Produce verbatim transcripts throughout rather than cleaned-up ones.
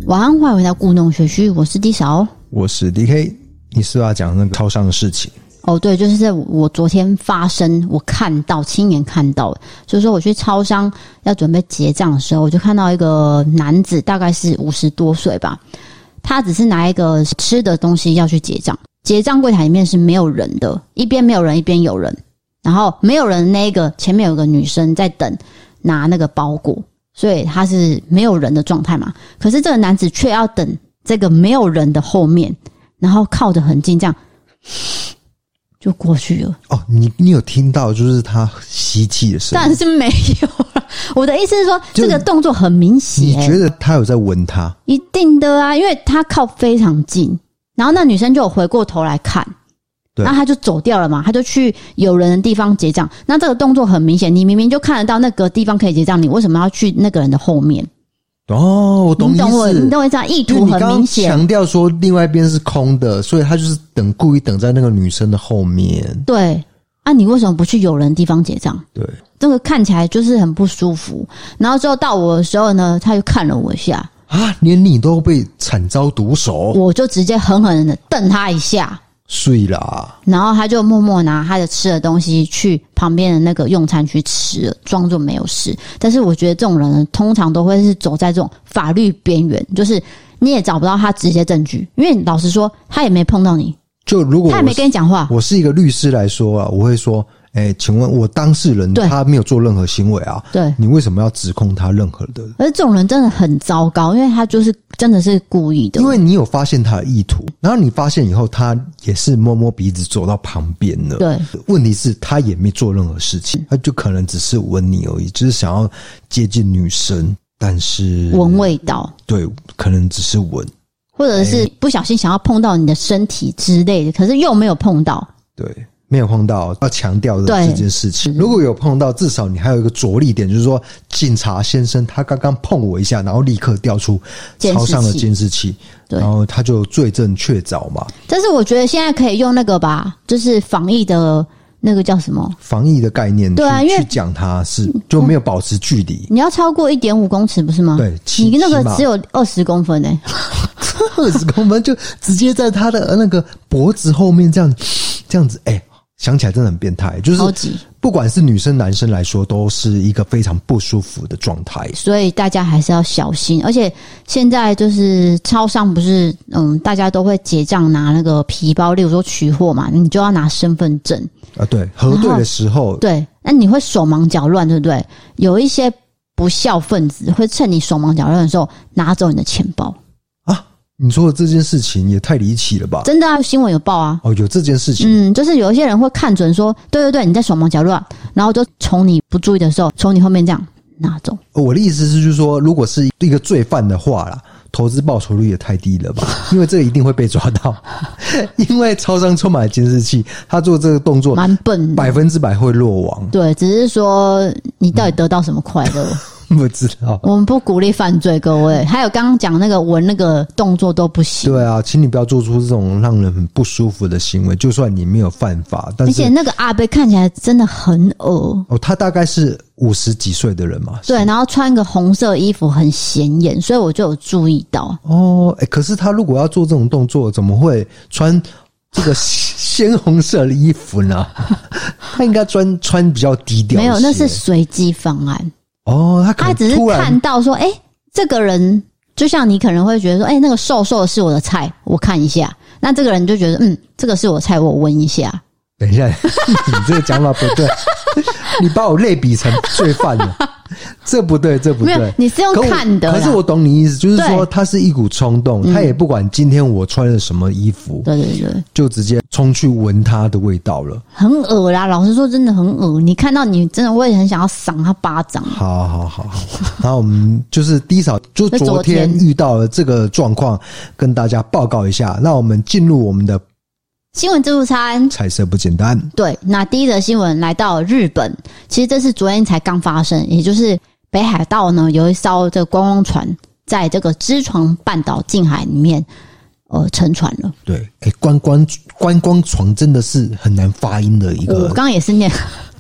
晚安，欢迎回到故弄玄虚，我是 D 嫂， 我是 D K。 你是不是要讲那个超商的事情？ 哦，对，就是在我昨天发生，我看到亲眼看到的，就是说我去超商要准备结账的时候，我就看到一个男子，大概是五十多岁吧，他只是拿一个吃的东西要去结账，结账柜台里面是没有人的，一边没有人一边有人，然后没有人的那个前面有个女生在等拿那个包裹，所以他是没有人的状态嘛。可是这个男子却要等这个没有人的后面，然后靠得很近，这样就过去了。 哦，你你有听到就是他吸气的声音？ 当然是没有了。我的意思是说，这个动作很明显。 你觉得他有在闻他？ 一定的啊，因为他靠非常近，然后那女生就有回过头来看，然后他就走掉了嘛，他就去有人的地方结账。那这个动作很明显，你明明就看得到那个地方可以结账，你为什么要去那个人的后面？ 哦，我懂意思， 你懂我，你懂我意思啊？意图很明显。 强调说另外一边是空的，所以他就是等故意等在那个女生的后面。 对啊，你为什么不去有人的地方结账？ 对， 这个看起来就是很不舒服。然后之后到我的时候呢，他就看了我一下啊，连你都被惨遭毒手， 我就直接狠狠的瞪他一下。 睡啦， 然后他就默默拿他的吃的东西去旁边的那个用餐区吃了，装作没有事。但是我觉得这种人呢，通常都会是走在这种法律边缘，就是你也找不到他直接证据，因为老实说，他也没碰到你， 就如果他也没跟你讲话。 我是一个律师来说啊，我会说，哎，请问我当事人他没有做任何行为啊， 对， 你为什么要指控他任何的？ 而这种人真的很糟糕，因为他就是真的是故意的。 因为你有发现他的意图，然后你发现以后，他也是摸摸鼻子走到旁边了。 对， 问题是他也没做任何事情，他就可能只是闻你而已，只是想要接近女生，但是闻味道， 对，可能只是闻， 或者是不小心想要碰到你的身体之类的，可是又没有碰到。 对。没有碰到，要强调的这件事情。如果有碰到，至少你还有一个着力点，就是说，警察先生他刚刚碰我一下，然后立刻调出超商的监视器，然后他就罪证确凿嘛。 但是我觉得现在可以用那个吧，就是防疫的那个叫什么？ 防疫的概念， 对啊，因为去讲他是就没有保持距离。 你要超过一点五公尺不是吗？ 对， 你那个只有二十公分诶、欸， 二十公分就直接在他的那个脖子后面这样这样子，哎、欸。想起来真的很变态，就是不管是女生男生来说，都是一个非常不舒服的状态。 所以大家还是要小心，而且现在就是超商不是，嗯，大家都会结账拿那个皮包，例如说取货嘛，你就要拿身份证啊，对，核对的时候， 对，那你会手忙脚乱，对不对？有一些不孝分子会趁你手忙脚乱的时候拿走你的钱包。 你说的这件事情也太离奇了吧？ 真的啊，新闻有报啊。 哦，有这件事情。 嗯，就是有一些人会看准说，对对对，你在手忙脚乱，然后就从你不注意的时候，从你后面这样拿走。 我的意思是，就是说，如果是一个罪犯的话啦，投资报酬率也太低了吧？因为这个一定会被抓到，因为超商充满了监视器，他做这个动作蛮笨的， 百分之百会落网。 对，只是说你到底得到什么快乐？嗯不知道， 我们不鼓励犯罪，各位。还有刚刚讲那个闻那个动作都不行。 对啊，请你不要做出这种让人很不舒服的行为。就算你没有犯法，但是而且那个阿伯看起来真的很恶哦，他大概是五十几岁的人嘛。 对，然后穿个红色衣服很显眼，所以我就有注意到。 哦，哎，可是他如果要做这种动作，怎么会穿这个鲜红色的衣服呢？他应该穿穿比较低调。 没有，那是随机方案。 哦，他可能他只是看到说，哎、欸，这个人就像你可能会觉得说，哎、欸，那个瘦瘦的是我的菜，我看一下。那这个人就觉得，嗯，这个是我的菜，我闻一下。 等一下，你这个讲法不对，你把我类比成罪犯了，这不对，这不对。 没有，你是用看的。 可是我懂你意思，就是说他是一股冲动，他也不管今天我穿了什么衣服， 对对对， 就直接冲去闻他的味道了， 很恶啦。老实说，真的很恶。你看到你真的会很想要赏他巴掌。 好好好好，然后我们就是低嫂，就昨天遇到了这个状况，跟大家报告一下。那我们进入我们的新闻自助餐， 彩色不简单。 对，那第一则新闻来到日本，其实这是昨天才刚发生，也就是北海道呢有一艘这个观光船在这个知床半岛近海里面呃沉船了。 对，哎、欸，观光观光船真的是很难发音的一个。 我刚刚也是念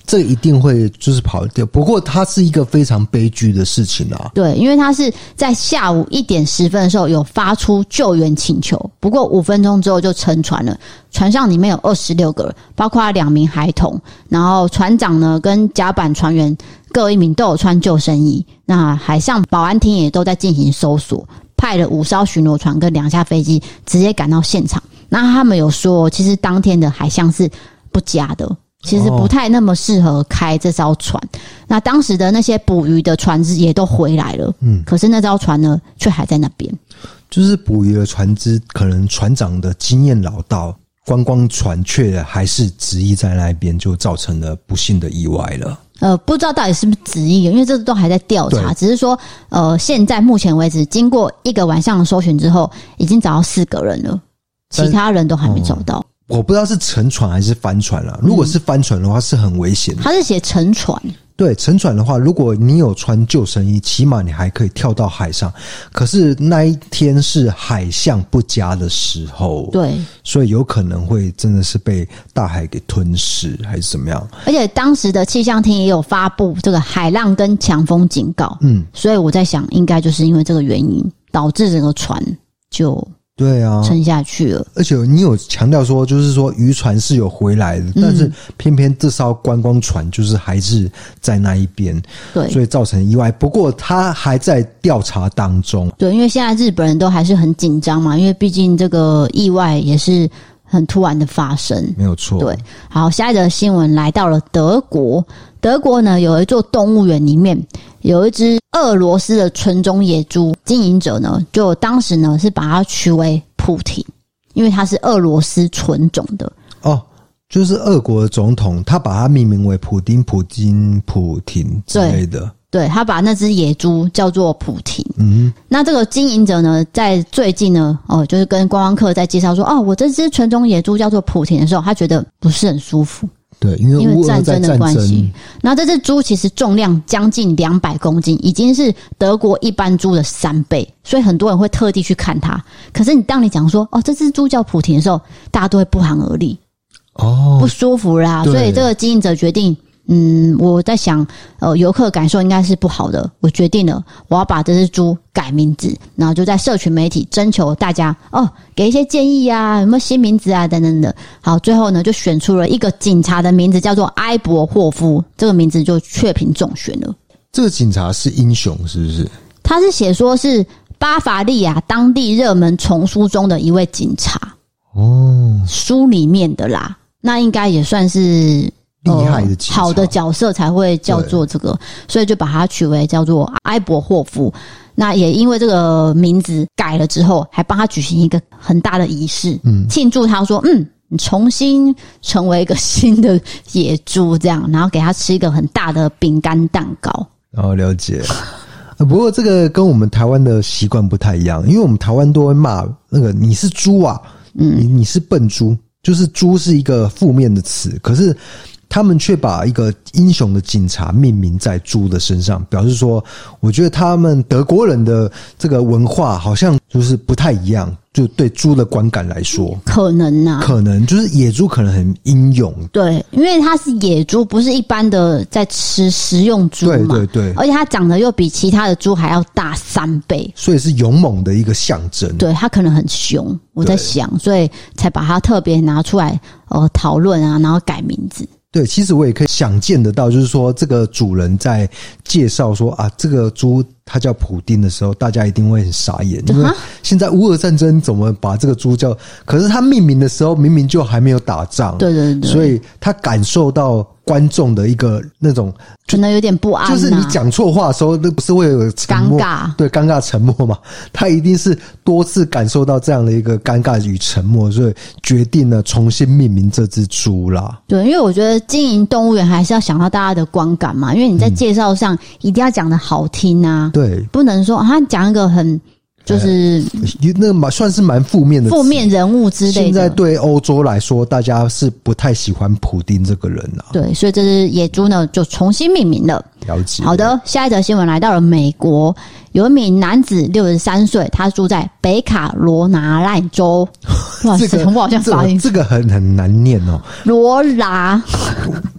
这一定会就是跑掉。不过它是一个非常悲剧的事情啊。 对，因为它是在下午一点十分的时候有发出救援请求，不过五分钟之后就沉船了。船上里面有二十六个人，包括两名孩童，然后船长呢跟甲板船员各一名都有穿救生衣。那海上保安厅也都在进行搜索，派了五艘巡逻船跟两架飞机直接赶到现场。那他们有说，其实当天的海象是不佳的，其实不太那么适合开这艘船。哦、那当时的那些捕鱼的船只也都回来了，嗯，可是那艘船呢，却还在那边。 就是捕鱼的船只，可能船长的经验老道，观光船却还是执意在那边，就造成了不幸的意外了。 呃，不知道到底是不是执意，因为这都还在调查。只是说，呃，现在目前为止，经过一个晚上的搜寻之后，已经找到四个人了，其他人都还没找到。 哦、我不知道是沉船还是帆船啦。如果是帆船的话，是很危险的。 他是写沉船。 对，沉船的话，如果你有穿救生衣，起码你还可以跳到海上。可是那一天是海象不佳的时候， 对， 所以有可能会真的是被大海给吞噬，还是怎么样？ 而且当时的气象厅也有发布这个海浪跟强风警告，嗯，所以我在想，应该就是因为这个原因导致整个船就。 对啊， 沉下去了。 而且你有强调说，就是说渔船是有回来的，嗯、但是偏偏这艘观光船就是还是在那一边， 对， 所以造成意外。不过他还在调查当中。 对，因为现在日本人都还是很紧张嘛，因为毕竟这个意外也是很突然的发生， 没有错。 对，好，下一则新闻来到了德国。德国呢有一座动物园里面有一只俄罗斯的纯种野猪，经营者呢就当时呢是把它取为普廷，因为它是俄罗斯纯种的。哦， 就是俄国的总统他把它命名为普丁、普京、普廷之类的。 对，他把那只野猪叫做普廷。嗯，那这个经营者呢，在最近呢，哦，就是跟观光客在介绍说，哦，我这只纯种野猪叫做普廷的时候，他觉得不是很舒服。 对，因为乌俄在战争的关系。 那这只猪其实重量将近两百公斤，已经是德国一般猪的三倍，所以很多人会特地去看它。可是你当你讲说，哦，这只猪叫普廷的时候，大家都会不寒而栗。哦，不舒服啦。所以这个经营者决定。嗯，我在想，呃，游客感受应该是不好的。我决定了，我要把这只猪改名字，然后就在社群媒体征求大家哦，给一些建议啊，有没有新名字啊，等等的。好，最后呢，就选出了一个警察的名字，叫做埃博霍夫，这个名字就确评中选了。 这个警察是英雄，是不是？ 他是写说是巴伐利亚当地热门丛书中的一位警察哦，书里面的啦，那应该也算是。 厉害的警察、 呃、好的角色才会叫做这个，所以就把它取为叫做埃博霍夫。那也因为这个名字改了之后，还帮他举行一个很大的仪式，嗯，庆祝他说，嗯，你重新成为一个新的野猪这样，然后给他吃一个很大的饼干蛋糕。 哦，了解。不过这个跟我们台湾的习惯不太一样，因为我们台湾都会骂那个你是猪啊，嗯，你你是笨猪，就是猪是一个负面的词，可是。他们却把一个英雄的警察命名在猪的身上，表示说，我觉得他们德国人的这个文化好像就是不太一样，就对猪的观感来说， 可能啊， 可能就是野猪可能很英勇， 对，因为它是野猪，不是一般的在吃食用猪嘛， 对对对， 而且它长得又比其他的猪还要大三倍， 所以是勇猛的一个象征。 对，它可能很凶，我在想，所以才把它特别拿出来呃讨论啊，然后改名字。 对，其实我也可以想见得到，就是说这个主人在介绍说啊，这个猪它叫普丁的时候，大家一定会很傻眼，因为现在乌俄战争怎么把这个猪叫？可是他命名的时候明明就还没有打仗， 对对对， 所以他感受到观众的一个那种可能有点不安、啊， 就是你讲错话的时候，那不是会有沉默， 尴尬， 对，尴尬沉默嘛？他一定是多次感受到这样的一个尴尬与沉默，所以决定了重新命名这只猪啦。 对，因为我觉得经营动物园还是要想到大家的观感嘛，因为你在介绍上一定要讲得好听啊， 嗯、对， 不能说他讲一个很。就是那蛮算是蛮负面的负面人物之类的。 现在对欧洲来说，大家是不太喜欢普丁这个人啊。 对，所以这只野猪呢就重新命名了。 了解。 好的，下一则新闻来到了美国，有一名男子六十三岁，他住在北卡罗拿赖州。哇塞，我好像发音这个很很难念哦。 罗拉。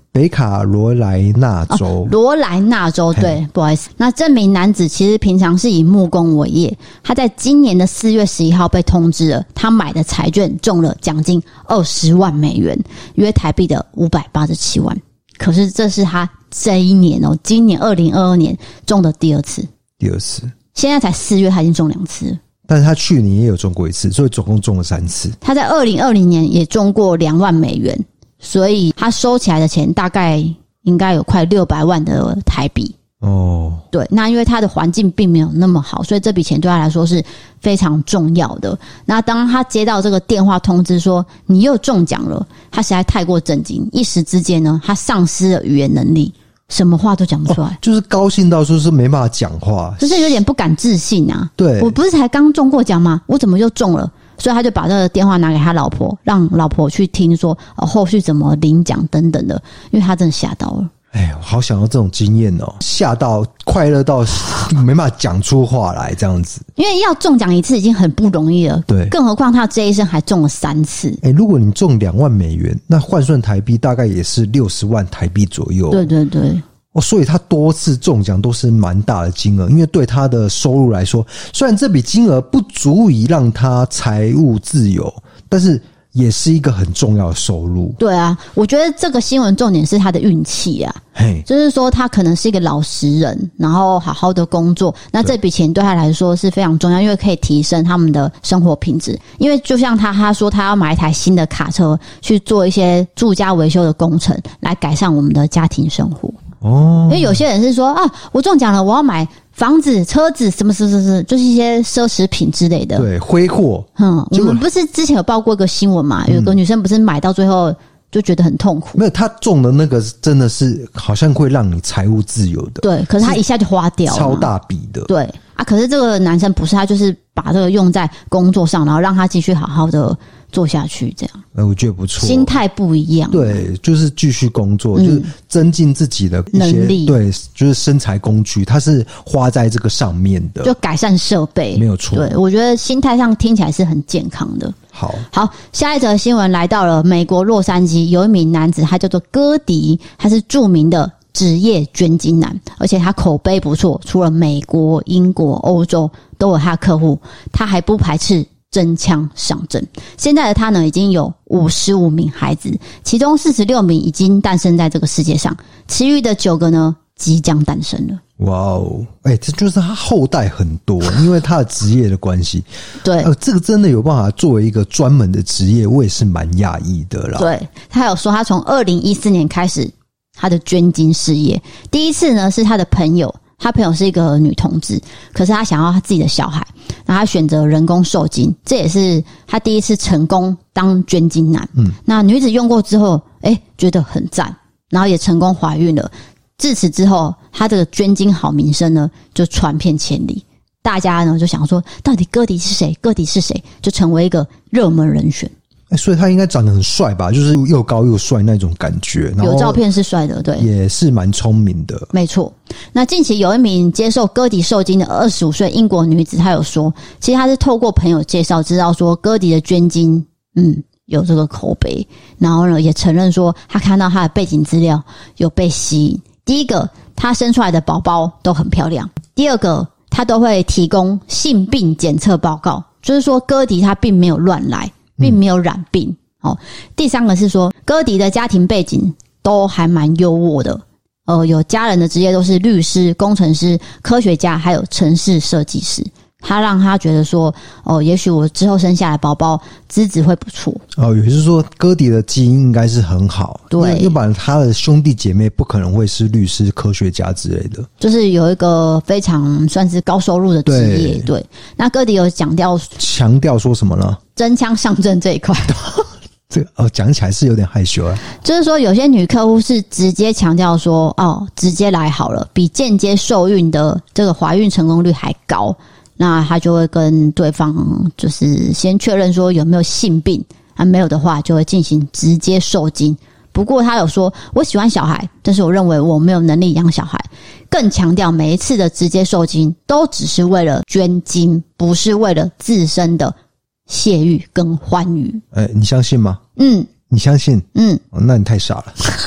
北卡罗来纳州， 罗、哦、莱纳州，对，不好意思。那这名男子其实平常是以木工为业，他在今年的四月十一号被通知了，他买的彩券中了奖金二十万美元，约台币的五百八十七万。可是这是他这一年哦，今年二零二二年中的第二次， 第二次， 现在才四月，他已经中两次了。 但是他去年也有中过一次，所以总共中了三次。 他在二零二零年也中过两万美元。所以他收起来的钱大概应该有快六百万的台币哦。 对，那因为他的环境并没有那么好，所以这笔钱对他来说是非常重要的。那当他接到这个电话通知说你又中奖了，他实在太过震惊，一时之间呢，他丧失了语言能力，什么话都讲不出来、哦， 就是高兴到说是没办法讲话， 就是有点不敢置信啊。 对， 我不是才刚中过奖吗？我怎么又中了？所以他就把这个电话拿给他老婆，让老婆去听说、哦、后续怎么领奖等等的，因为他真的吓到了。 哎呀，好想要这种经验哦，吓到快乐到没办法讲出话来这样子。 因为要中奖一次已经很不容易了， 对， 更何况他这一生还中了三次。 哎，如果你中两万美元，那换算台币大概也是六十万台币左右。 对对对。 哦，所以他多次中奖都是蛮大的金额，因为对他的收入来说，虽然这笔金额不足以让他财务自由，但是也是一个很重要的收入。 对啊，我觉得这个新闻重点是他的运气啊，嘿，就是说他可能是一个老实人，然后好好的工作，那这笔钱对他来说是非常重要，因为可以提升他们的生活品质。因为就像他他说他要买一台新的卡车去做一些住家维修的工程，来改善我们的家庭生活。哦，因为有些人是说啊，我中奖了，我要买房子、车子，什么什么什么，就是一些奢侈品之类的。 对，挥霍。 嗯，我们不是之前有报过一个新闻嘛？有个女生不是买到最后就觉得很痛苦。 没有，她中的那个真的是好像会让你财务自由的。 对，可是她一下就花掉了， 超大笔的。 对啊，可是这个男生不是，他就是把这个用在工作上，然后让他继续好好的做下去，这样。 呃，我觉得不错， 心态不一样。 对，就是继续工作，嗯、就是增进自己的一些能力。 对，就是生财工具，它是花在这个上面的， 就改善设备， 没有错。 对，我觉得心态上听起来是很健康的。 好， 好，下一则新闻来到了美国洛杉矶，有一名男子，他叫做戈迪，他是著名的职业捐精男，而且他口碑不错，除了美国、英国、欧洲都有他的客户，他还不排斥真枪上阵。现在的他呢，已经有五十五名孩子，其中四十六名已经诞生在这个世界上，其余的九个呢即将诞生了。 哇哦，哎，这就是他后代很多，因为他的职业的关系。 对， 呃，这个真的有办法作为一个专门的职业，我也是蛮讶异的啦。 对，他有说他从二零一四年开始他的捐精事业，第一次呢是他的朋友，他朋友是一个女同志，可是他想要他自己的小孩，然后他选择人工受精，这也是他第一次成功当捐精男。嗯，那女子用过之后，哎，觉得很赞，然后也成功怀孕了。自此之后，他这个捐精好名声呢就传遍千里，大家呢就想说，到底戈迪是谁？戈迪是谁？就成为一个热门人选。 欸、所以他应该长得很帅吧，就是又高又帅那种感觉， 有照片是帅的，对， 也是蛮聪明的， 没错。那近期有一名接受戈迪受精的二十五岁英国女子，她有说，其实她是透过朋友介绍知道说戈迪的捐精嗯有这个口碑，然后呢也承认说她看到她的背景资料有被吸引。第一个，她生出来的宝宝都很漂亮；第二个，她都会提供性病检测报告，就是说戈迪她并没有乱来，并没有染病。哦，第三个是说，戈迪的家庭背景都还蛮优渥的，呃，有家人的职业都是律师、工程师、科学家，还有城市设计师。他让他觉得说，哦，也许我之后生下来宝宝资质会不错。 哦，也就是说，戈迪的基因应该是很好， 对， 要不然他的兄弟姐妹不可能会是律师、科学家之类的。 就是有一个非常算是高收入的职业，对。对，那戈迪有讲调强调说什么呢？ 真枪上阵这一块。 这个哦，讲起来是有点害羞啊。 就是说，有些女客户是直接强调说，哦，直接来好了，比间接受孕的这个怀孕成功率还高。那他就会跟对方就是先确认说有没有性病，啊没有的话就会进行直接受精。不过他有说，我喜欢小孩，但是我认为我没有能力养小孩。更强调每一次的直接受精都只是为了捐精，不是为了自身的泄欲跟欢愉。 哎，你相信吗？ 嗯， 你相信？ 嗯、 哦，那你太傻了。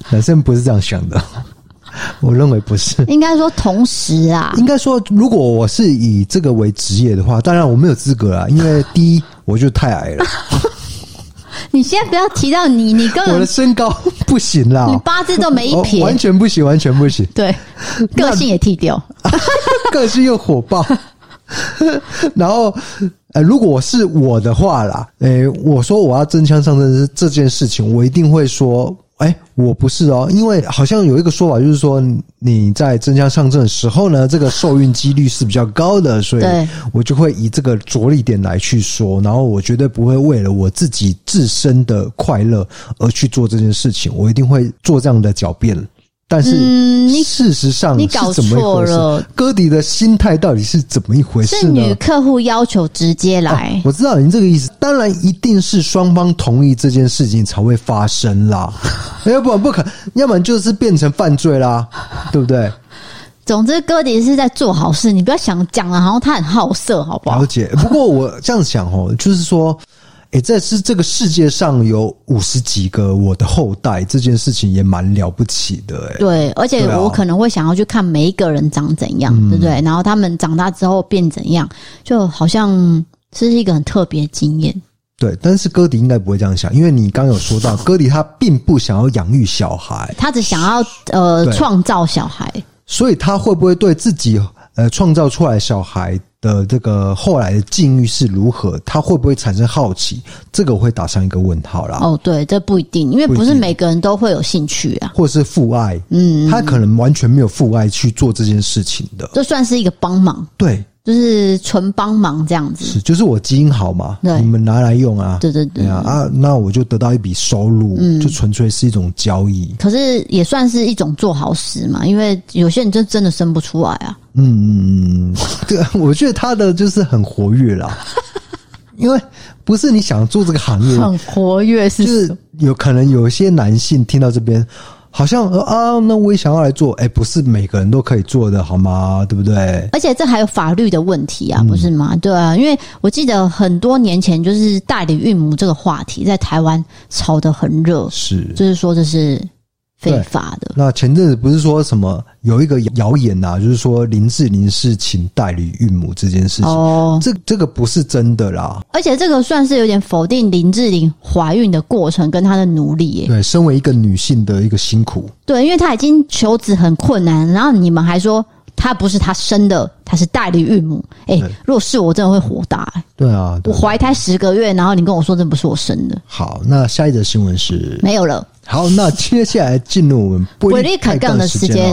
男生不是这样想的。我认为不是， 应该说同时啊， 应该说，如果我是以这个为职业的话，当然我没有资格啦，因为第一我就太矮了。 你现在不要提到你，你根本我的身高不行啦， 你八字都没一撇， 完全不行，完全不行。 对，个性也剃掉， 个性又火爆。然后，呃，如果是我的话啦，诶、欸，我说我要真枪上阵这件事情，我一定会说。哎、欸，我不是哦，因为好像有一个说法，就是说你在真枪上阵的时候呢，这个受孕几率是比较高的，所以我就会以这个着力点来去说，然后我绝对不会为了我自己自身的快乐而去做这件事情，我一定会做这样的狡辩。但是事实上是怎么一回事？嗯、哥迪的心态到底是怎么一回事呢？ 是女客户要求直接来、 啊、我知道你这个意思，当然一定是双方同意这件事情才会发生啦，要不然不可，要不然就是变成犯罪啦，对不对？ 总之哥迪是在做好事，你不要想讲了好像他很好色好不好？ 了解。不过我这样想哦，就是说诶，这是这个世界上有五十几个我的后代，这件事情也蛮了不起的诶。 对，而且我可能会想要去看每一个人长怎样，嗯、对不对？然后他们长大之后变怎样，就好像是一个很特别的经验。 对，但是哥迪应该不会这样想，因为你刚刚有说到，哥迪他并不想要养育小孩， 他只想要呃创造小孩， 所以他会不会对自己呃创造出来小孩的这个后来的境遇是如何，他会不会产生好奇？这个我会打上一个问号啦。 哦，对，这不一定，因为不是每个人都会有兴趣啊， 或者是父爱，嗯，他可能完全没有父爱去做这件事情的， 这算是一个帮忙， 对， 就是纯帮忙这样子， 是，就是我基因好嘛，你们拿来用啊， 对对对， 对啊，啊，那我就得到一笔收入，嗯，就纯粹是一种交易， 可是也算是一种做好事嘛，因为有些人就真的生不出来啊。 嗯，对，我觉得他的就是很活跃啦，因为不是你想做这个行业很活跃，是就是有可能有一些男性听到这边，好像啊，那我也想要来做，哎、欸，不是每个人都可以做的，好吗？对不对？ 而且这还有法律的问题啊，不是吗？嗯、对啊，因为我记得很多年前就是代理孕母这个话题在台湾炒得很热， 是， 就是说这是非法的。 那前阵子不是说什么有一个谣言啊，就是说林志玲是请代理孕母这件事情，哦，这这个不是真的啦。 而且这个算是有点否定林志玲怀孕的过程跟她的努力耶。 对，身为一个女性的一个辛苦。 对，因为她已经求子很困难，然后你们还说她不是她生的，她是代理孕母。哎、欸，如果是我真的会火大、欸。 对啊，对， 我怀胎十个月，然后你跟我说这不是我生的。 好，那下一则新闻是没有了。 好，那接下来进入我们威力开杠的时间。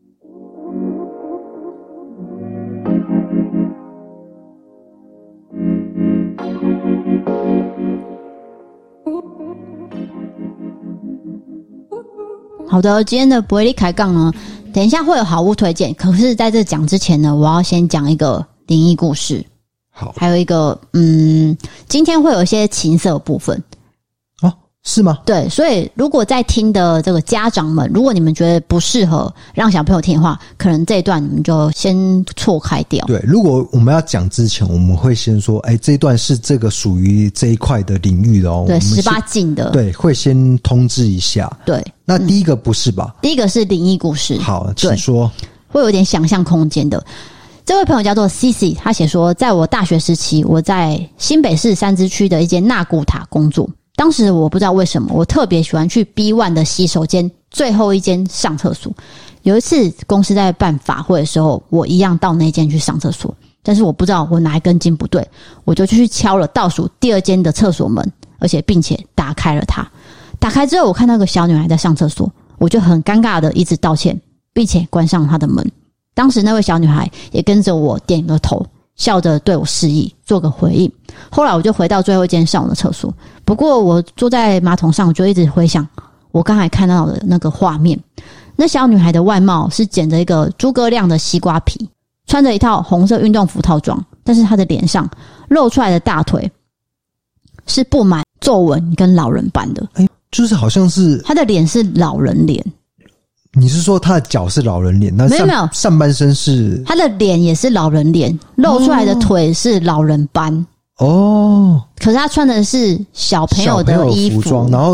好的，今天的威力开杠呢，等一下会有好物推荐。可是在这讲之前呢，我要先讲一个灵异故事。 好， 还有一个，嗯，今天会有一些情色部分。 是吗？ 对，所以如果在听的这个家长们，如果你们觉得不适合让小朋友听的话，可能这一段你们就先错开掉。 对，如果我们要讲之前，我们会先说，哎，这一段是这个属于这一块的领域的哦， 对，十八禁的， 对，会先通知一下。 对， 那第一个不是吧？ 嗯、第一个是灵异故事。 好，请说。 会有点想象空间的。这位朋友叫做 C C， 他写说，在我大学时期，我在新北市三芝区的一间纳古塔工作。当时我不知道为什么，我特别喜欢去 B 一 的洗手间最后一间上厕所。有一次公司在办法会的时候，我一样到那间去上厕所，但是我不知道我哪一根筋不对，我就去敲了倒数第二间的厕所门，而且并且打开了它。打开之后，我看到一个小女孩在上厕所，我就很尴尬的一直道歉，并且关上她的门。当时那位小女孩也跟着我点个头，笑着对我示意，做个回应。后来我就回到最后一间上我的厕所，不过我坐在马桶上，我就一直回想我刚才看到的那个画面。那小女孩的外貌是剪着一个诸葛亮的西瓜皮，穿着一套红色运动服套装，但是她的脸上露出来的大腿是布满皱纹跟老人斑的。 哎，就是好像是她的脸是老人脸。 你是说他的脚是老人脸？那没有没有， 上半身是他的脸也是老人脸，露出来的腿是老人斑。 哦， 可是他穿的是小朋友的衣服， 小朋友服装，然后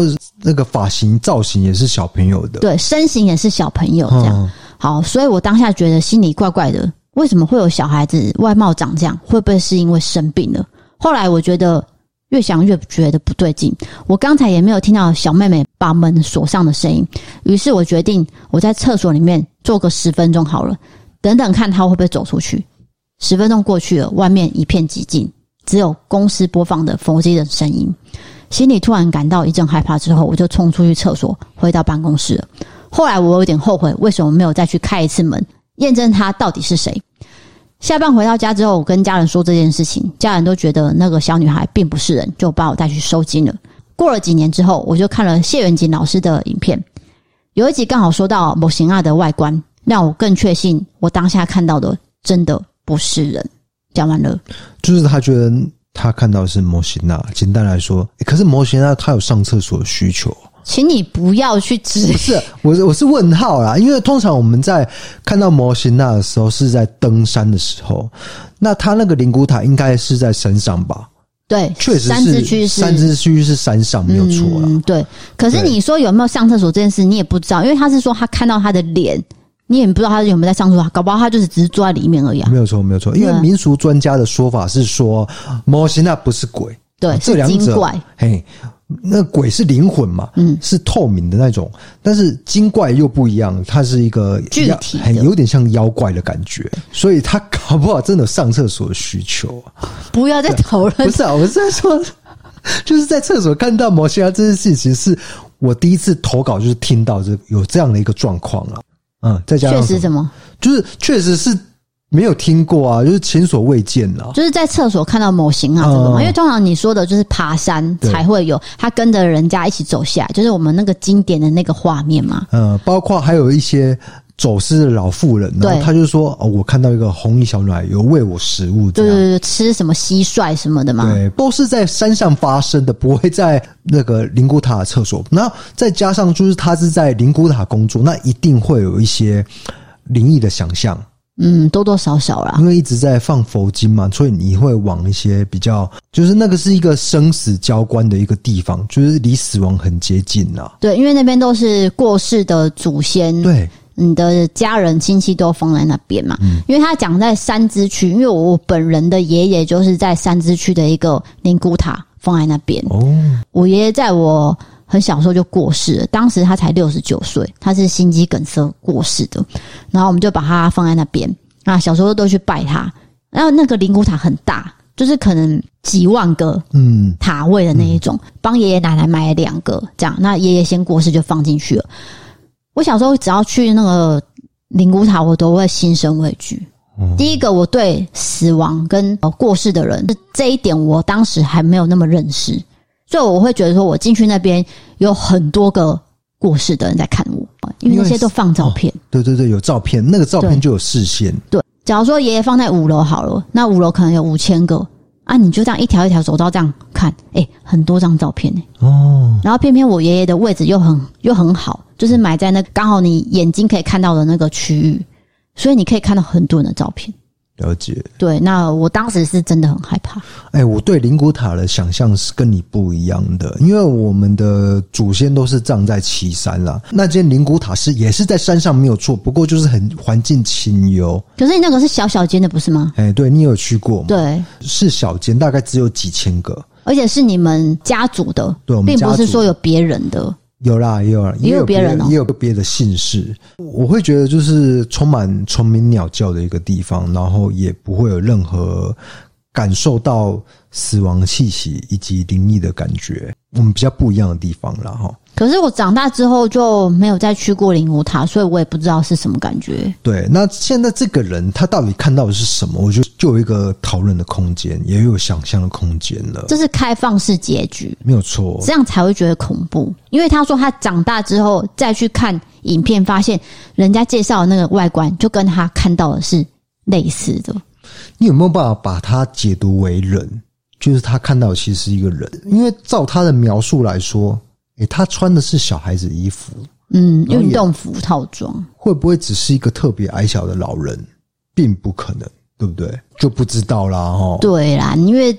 那个发型造型也是小朋友的， 对，身形也是小朋友这样。嗯、好，所以我当下觉得心里怪怪的，为什么会有小孩子外貌长这样？会不会是因为生病了？后来我觉得越想越觉得不对劲，我刚才也没有听到小妹妹把门锁上的声音，于是我决定我在厕所里面坐个十分钟好了，等等看她会不会走出去。十分钟过去了，外面一片寂静，只有公司播放的佛经的声音。心里突然感到一阵害怕，之后我就冲出去厕所，回到办公室了。后来我有点后悔，为什么没有再去开一次门，验证他到底是谁。下班回到家之后，我跟家人说这件事情，家人都觉得那个小女孩并不是人，就把我带去收金了。过了几年之后，我就看了谢元锦老师的影片，有一集刚好说到某型啊的外观，让我更确信我当下看到的真的不是人。讲完了， 就是他觉得他看到的是摩西娜，简单来说，欸、可是摩西娜他有上厕所的需求， 请你不要去指。 不是，我我是问号啦，因为通常我们在看到摩西娜的时候是在登山的时候，那他那个灵骨塔应该是在山上吧？ 对， 确实是山之区是山之区是山上，没有错啦、 嗯。对，可是你说有没有上厕所这件事，你也不知道，因为他是说他看到他的脸。你也不知道他有没有在上厕所，搞不好他就是只是坐在里面而已、啊。 没有错，没有错，因为民俗专家的说法是说，摩西娜不是鬼， 对， 这两者是精怪。 嘿，那鬼是灵魂嘛，嗯，是透明的那种，但是精怪又不一样，它是一个具体的， 有点像妖怪的感觉，所以他搞不好真的有上厕所的需求。 不要再讨论， 不是啊，我是在说，就是在厕所看到摩西娜这件事情，是我第一次投稿，就是听到这有这样的一个状况了。嗯，再加上确实什么， 就是确实是没有听过啊，就是前所未见啊， 就是在厕所看到某型啊这个嘛、嗯，因为通常你说的就是爬山才会有他跟着人家一起走下来，就是我们那个经典的那个画面嘛。 嗯，包括还有一些走失的老妇人，然后他就说哦，我看到一个红衣小女孩有喂我食物， 对对对，吃什么蟋蟀什么的嘛， 对，都是在山上发生的，不会在那个灵骨塔的厕所。然后再加上就是他是在灵骨塔工作，那一定会有一些灵异的想象。 嗯，多多少少啦， 因为一直在放佛经嘛，所以你会往一些比较，就是那个是一个生死交关的一个地方，就是离死亡很接近啦。 对，因为那边都是过世的祖先， 对， 你的家人亲戚都放在那边嘛。嗯，因为他讲在山之区，因为我本人的爷爷就是在山之区的一个灵骨塔放在那边。哦，我爷爷在我很小时候就过世了，当时他才六十九岁，他是心肌梗塞过世的，然后我们就把他放在那边，那小时候都去拜他，然后那个灵骨塔很大，就是可能几万个嗯塔位的那一种，帮爷爷奶奶买了两个这样，那爷爷先过世就放进去了。我小时候只要去那个灵骨塔，我都会心生畏惧。嗯、第一个，我对死亡跟过世的人这一点，我当时还没有那么认识。所以我会觉得说，我进去那边有很多个过世的人在看我，因为那些都放照片。哦、 对对对，有照片，那个照片就有视线。 对，假如说爷爷放在五楼好了，那五楼可能有五千个啊，你就这样一条一条走到这样看，哎、欸，很多张照片哎、欸。哦。然后偏偏我爷爷的位置又很又很好，就是埋在那刚好你眼睛可以看到的那个区域，所以你可以看到很多人的照片。 了解，对， 那我当时是真的很害怕。 哎、欸，我对灵骨塔的想象是跟你不一样的，因为我们的祖先都是葬在旗山啦。那间灵骨塔是也是在山上没有错，不过就是很环境清幽。 可是你那个是小小间的，不是吗？ 哎、欸，对，你有去过吗？ 对， 是小间，大概只有几千个， 而且是你们家族的， 对，我们家族， 并不是说有别人的。 有啦，也有啦， 也有别人哦， 也有别的姓氏。我会觉得就是充满虫鸣鸟叫的一个地方，然后也不会有任何感受到死亡气息以及灵异的感觉。我们比较不一样的地方啦齁。 可是我长大之后就没有再去过灵骨塔，所以我也不知道是什么感觉。 对，那现在这个人他到底看到的是什么？我觉得就有一个讨论的空间，也有想象的空间了。 这是开放式结局， 没有错， 这样才会觉得恐怖。因为他说他长大之后再去看影片，发现人家介绍的那个外观就跟他看到的是类似的。 你有没有办法把它解读为人？就是他看到的其实是一个人，因为照他的描述来说。欸，他穿的是小孩子衣服， 嗯，运动服套装， 会不会只是一个特别矮小的老人？并不可能，对不对？就不知道啦齁。 对啦，因为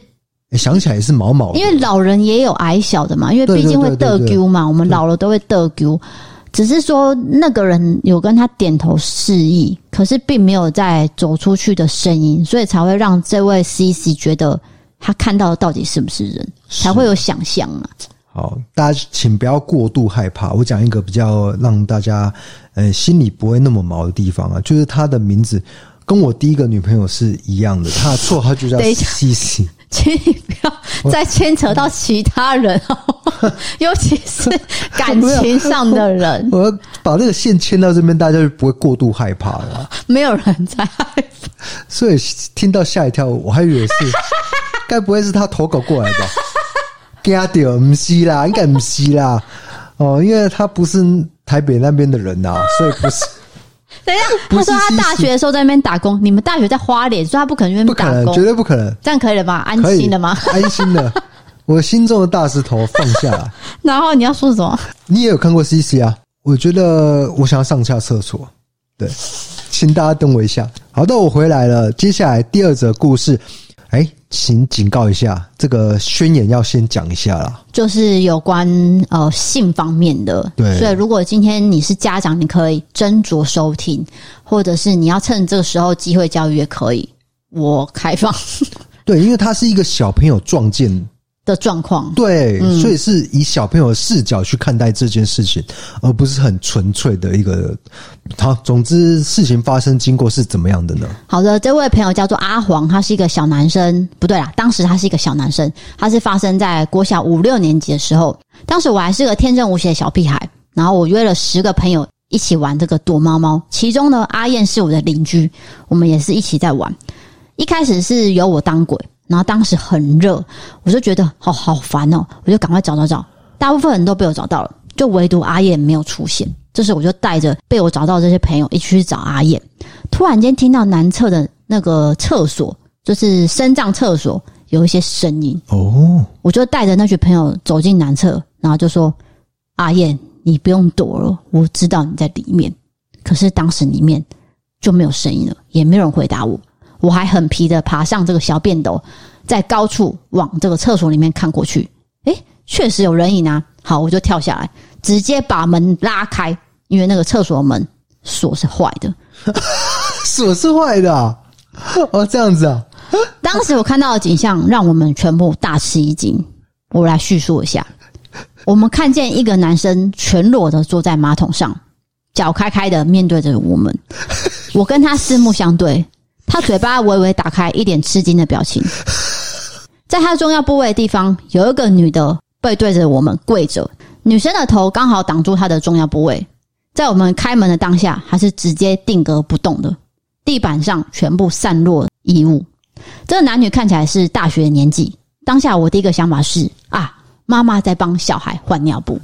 欸、想起来也是毛毛的， 因为老人也有矮小的嘛，因为毕竟会得丢嘛，我们老了都会得丢。只是说那个人有跟他点头示意，可是并没有在走出去的声音，所以才会让这位 C C 觉得他看到的到底是不是人，才会有想象啊。 好，大家请不要过度害怕。我讲一个比较让大家呃心里不会那么毛的地方啊，就是他的名字跟我第一个女朋友是一样的，他的绰号就叫 C C。 请你不要再牵扯到其他人哦，尤其是感情上的人。 我要把这个线牵到这边，大家就不会过度害怕了。 没有人在害怕， 所以听到吓一跳，我还以为是，该不会是他投稿过来吧？吓到，不是啦，应该不是啦。哦，因为他不是台北那边的人呐、啊，所以不是。 等一下，他说他大学的时候在那边打工，你们大学在花莲，所以他不可能在那边打工， 不可能，绝对不可能。 这样可以了吗？安心了吗？ 安心的，我心中的大石头放下来。 然后你要说什么？ 你也有看过 C C 啊？我觉得我想要上下厕所，对，请大家等我一下。好的，我回来了。接下来第二则故事。哎，请警告一下，这个宣言要先讲一下啦， 就是有关呃性方面的。 对， 所以如果今天你是家长，你可以斟酌收听，或者是你要趁这个时候机会教育也可以，我开放。 对，因为它是一个小朋友撞见的状况， 对、嗯，所以是以小朋友的视角去看待这件事情，而不是很纯粹的一个。好，总之事情发生经过是怎么样的呢？ 好的，这位朋友叫做阿黄，他是一个小男生，不对啦，当时他是一个小男生，他是发生在国小五六年级的时候，当时我还是个天真无邪的小屁孩，然后我约了十个朋友一起玩这个躲猫猫，其中呢阿燕是我的邻居，我们也是一起在玩。一开始是由我当鬼。然后当时很热，我就觉得好好烦哦，我就赶快找找找，大部分人都被我找到了，就唯独阿燕没有出现。这时我就带着被我找到的这些朋友一起去找阿燕。突然间听到南侧的那个厕所，就是身障厕所有一些声音哦，我就带着那群朋友走进南侧，然后就说：“阿燕，你不用躲了，我知道你在里面。”可是当时里面就没有声音了，也没有人回答我。我还很皮的爬上这个小便斗，在高处往这个厕所里面看过去，诶，确实有人影啊！好，我就跳下来，直接把门拉开，因为那个厕所门锁是坏的， 锁是坏的啊！哦，这样子啊！ 当时我看到的景象让我们全部大吃一惊。我来叙述一下，我们看见一个男生全裸的坐在马桶上，脚开开的面对着我们，我跟他四目相对。他嘴巴微微打开，一脸吃惊的表情。在他重要部位的地方，有一个女的背对着我们跪着，女生的头刚好挡住她的重要部位。在我们开门的当下，她是直接定格不动的，地板上全部散落衣物。这个男女看起来是大学的年纪。当下我第一个想法是啊，妈妈在帮小孩换尿布。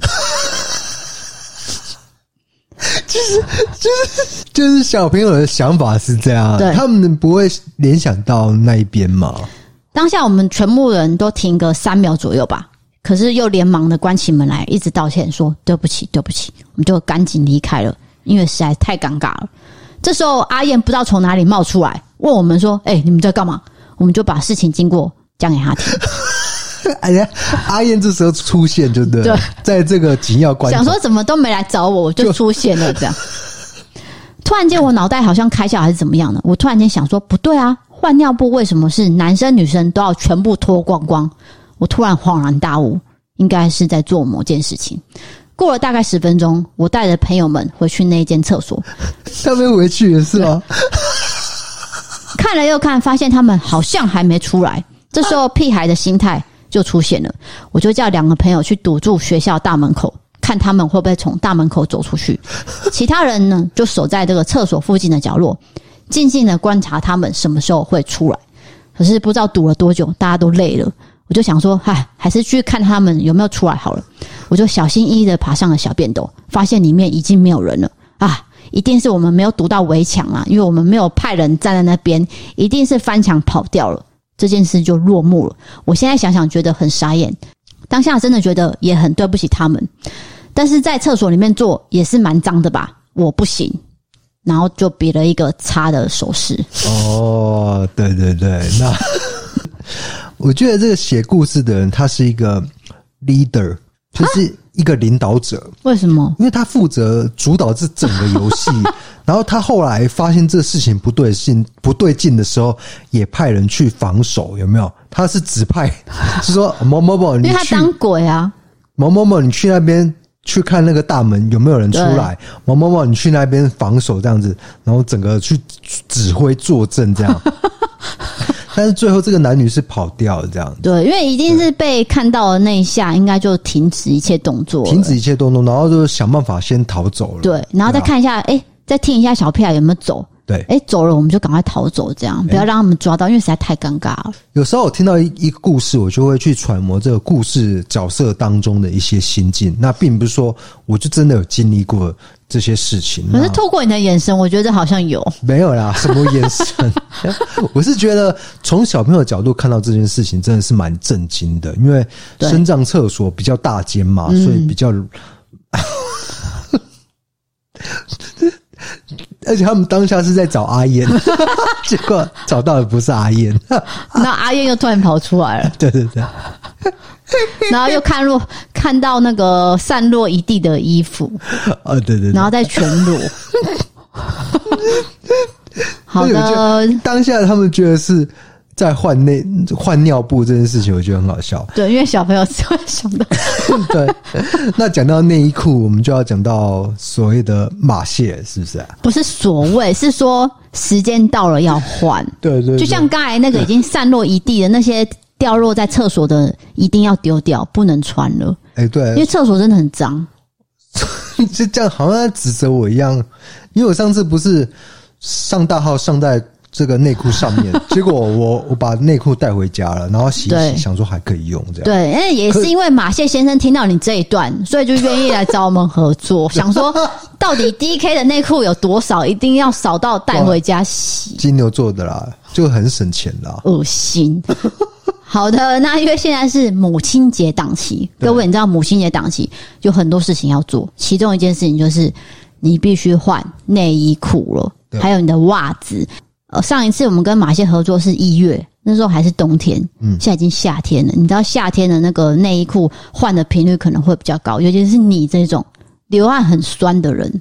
就是就是就是小朋友的想法是这样，他们不会联想到那一边嘛。 当下我们全部人都停个三秒左右吧，可是又连忙的关起门来，一直道歉说对不起对不起，我们就赶紧离开了，因为实在太尴尬了。这时候阿燕不知道从哪里冒出来，问我们说：“哎、欸，你们在干嘛？”我们就把事情经过讲给他听。 哎呀，阿燕这时候出现，对不对？对，在这个紧要关头， 想说怎么都没来找我，我就出现了这样。突然间，我脑袋好像开窍还是怎么样的？我突然间想说，不对啊，换尿布为什么是男生女生都要全部脱光光？我突然恍然大悟，应该是在做某件事情。过了大概十分钟，我带着朋友们回去那间厕所， 他们回去了是吗？ 看了又看，发现他们好像还没出来。这时候屁孩的心态就出现了，我就叫两个朋友去堵住学校大门口，看他们会不会从大门口走出去。其他人呢，就守在这个厕所附近的角落，静静的观察他们什么时候会出来。可是不知道堵了多久，大家都累了，我就想说，嗨，还是去看他们有没有出来好了。我就小心翼翼的爬上了小便斗，发现里面已经没有人了啊！一定是我们没有堵到围墙啊，因为我们没有派人站在那边，一定是翻墙跑掉了。这件事就落幕了。我现在想想觉得很傻眼，当下真的觉得也很对不起他们。但是在厕所里面做也是蛮脏的吧，我不行，然后就比了一个叉的手势。 哦，对对对，那我觉得这个写故事的人，他是一个 leader， 就是一个领导者。 为什么？ 因为他负责主导这整个游戏，然后他后来发现这事情不对劲、不对劲的时候，也派人去防守，有没有？他是指派，是说某某某，你去， 因为他当鬼啊， 某某某，你去那边去看那个大门有没有人出来，某某某，你去那边防守这样子，然后整个去指挥坐镇这样。但是最后这个男女是跑掉了，这样子。 对，因为一定是被看到的那一下，应该就停止一切动作， 停止一切动作，然后就想办法先逃走了。 对，然后再看一下，哎、啊，再听一下小屁孩有没有走。 对， 哎，走了我们就赶快逃走，这样不要让他们抓到，因为实在太尴尬了。 有时候我听到一一个故事，我就会去揣摩这个故事角色当中的一些心境。那并不是说我就真的有经历过这些事情。 可是透过你的眼神，我觉得好像有。 没有啦，什么眼神？我是觉得从小朋友的角度看到这件事情，真的是蛮震惊的，因为身障厕所比较大间嘛，所以比较。而且他们当下是在找阿燕，结果找到的不是阿燕， 那阿燕又突然跑出来了。 对对对， 然后又看落看到那个散落一地的衣服， 啊对对对， 然后再全裸。好的， 当下他们觉得是在换内换尿布这件事情，我觉得很好笑。 对，因为小朋友只会想到。 对，那讲到内衣裤，我们就要讲到所谓的马蟹，是不是啊？ 不是所谓，是说时间到了要换。 对, 对对， 就像刚才那个已经散落一地的那些掉落在厕所的，一定要丢掉，不能穿了。 哎、欸，对， 因为厕所真的很脏。 就这样，好像在指责我一样。因为我上次不是上大号上在这个内裤上面，结果我我把内裤带回家了，然后洗一洗，想说还可以用这样。 对，因为也是因为马蟹先生听到你这一段，所以就愿意来找我们合作，想说到底 D K 的内裤有多少，一定要少到带回家洗。 金牛座的啦，就很省钱啦。 恶心。好的，那因为现在是母亲节档期，各位你知道母亲节档期有很多事情要做，其中一件事情就是你必须换内衣裤了，还有你的袜子。呃，上一次我们跟马蟹合作是一月，那时候还是冬天，嗯，现在已经夏天了。你知道夏天的那个内衣裤换的频率可能会比较高，尤其是你这种流汗很酸的人，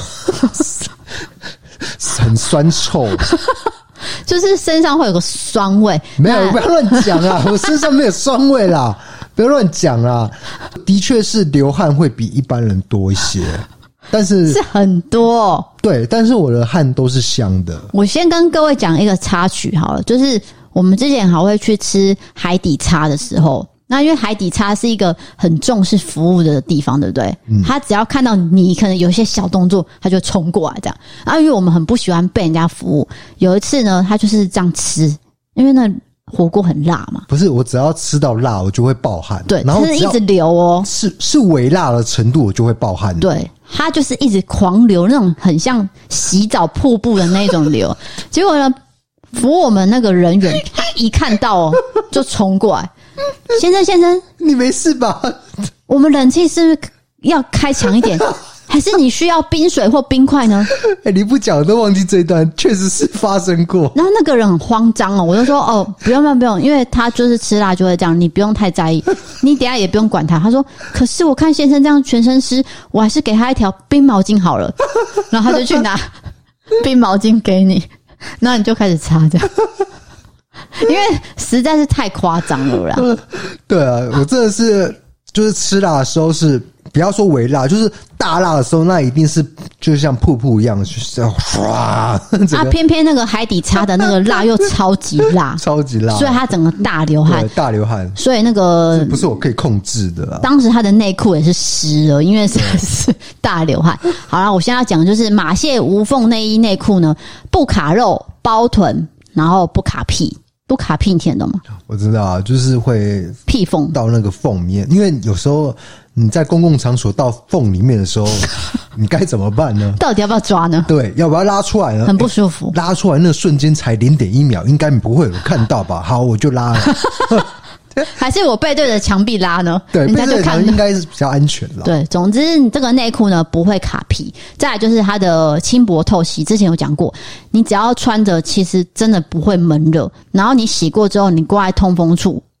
很酸臭。 就是身上会有个酸味。 没有，不要乱讲啊！我身上没有酸味啦，不要乱讲啦。的确是流汗会比一般人多一些，但是是很多。 对，但是我的汗都是香的。 我先跟各位讲一个插曲好了，就是我们之前还会去吃海底叉的时候，那因为海底叉是一个很重视服务的地方，对不对？嗯，他只要看到你可能有一些小动作，他就冲过来这样。啊，因为我们很不喜欢被人家服务。有一次呢，他就是这样吃，因为那火锅很辣嘛。 不是，我只要吃到辣，我就会爆汗。 对， 然后是一直流哦， 是是微辣的程度，我就会爆汗。 对，他就是一直狂流，那种很像洗澡瀑布的那种流。结果呢，服务我们那个人员，他一看到哦，就冲过来。先生，先生， 你没事吧？ 我们冷气是不是要开强一点？还是你需要冰水或冰块呢？ 哎、欸，你不讲都忘记这一段，确实是发生过。 然后那个人很慌张哦，我就说哦，不用不用不用，因为他就是吃辣就会这样，你不用太在意，你等一下也不用管他。他说，可是我看先生这样全身湿，我还是给他一条冰毛巾好了。然后他就去拿冰毛巾给你，然后你就开始擦这样。因为实在是太夸张了啦。 对啊，我真的是就是吃辣的时候是不要说微辣，就是大辣的时候，那一定是就像瀑布一样，就是哇！ 啊，偏偏那个海底叉的那个辣又超级辣， 超级辣， 所以他整个大流汗， 大流汗。 所以那个这不是我可以控制的啦。 当时他的内裤也是湿了，因为是是大流汗。好啦，我现在要讲的就是马蟹无缝内衣内裤呢，不卡肉、包臀，然后不卡屁。不卡屁，你听得懂吗？ 我知道啊，就是会屁缝到那个缝里面，因为有时候你在公共场所到缝里面的时候，你该怎么办呢？ 到底要不要抓呢？ 对，要不要拉出来呢？ 很不舒服， 欸、拉出来那瞬间才零点一秒，应该不会有看到吧？好，我就拉了。 还是我背对着墙壁拉呢？ 对，人家就看应该是比较安全了。 对，总之你这个内裤呢不会卡皮，再来就是它的轻薄透洗，之前有讲过，你只要穿着，其实真的不会闷热。然后你洗过之后，你挂在通风处，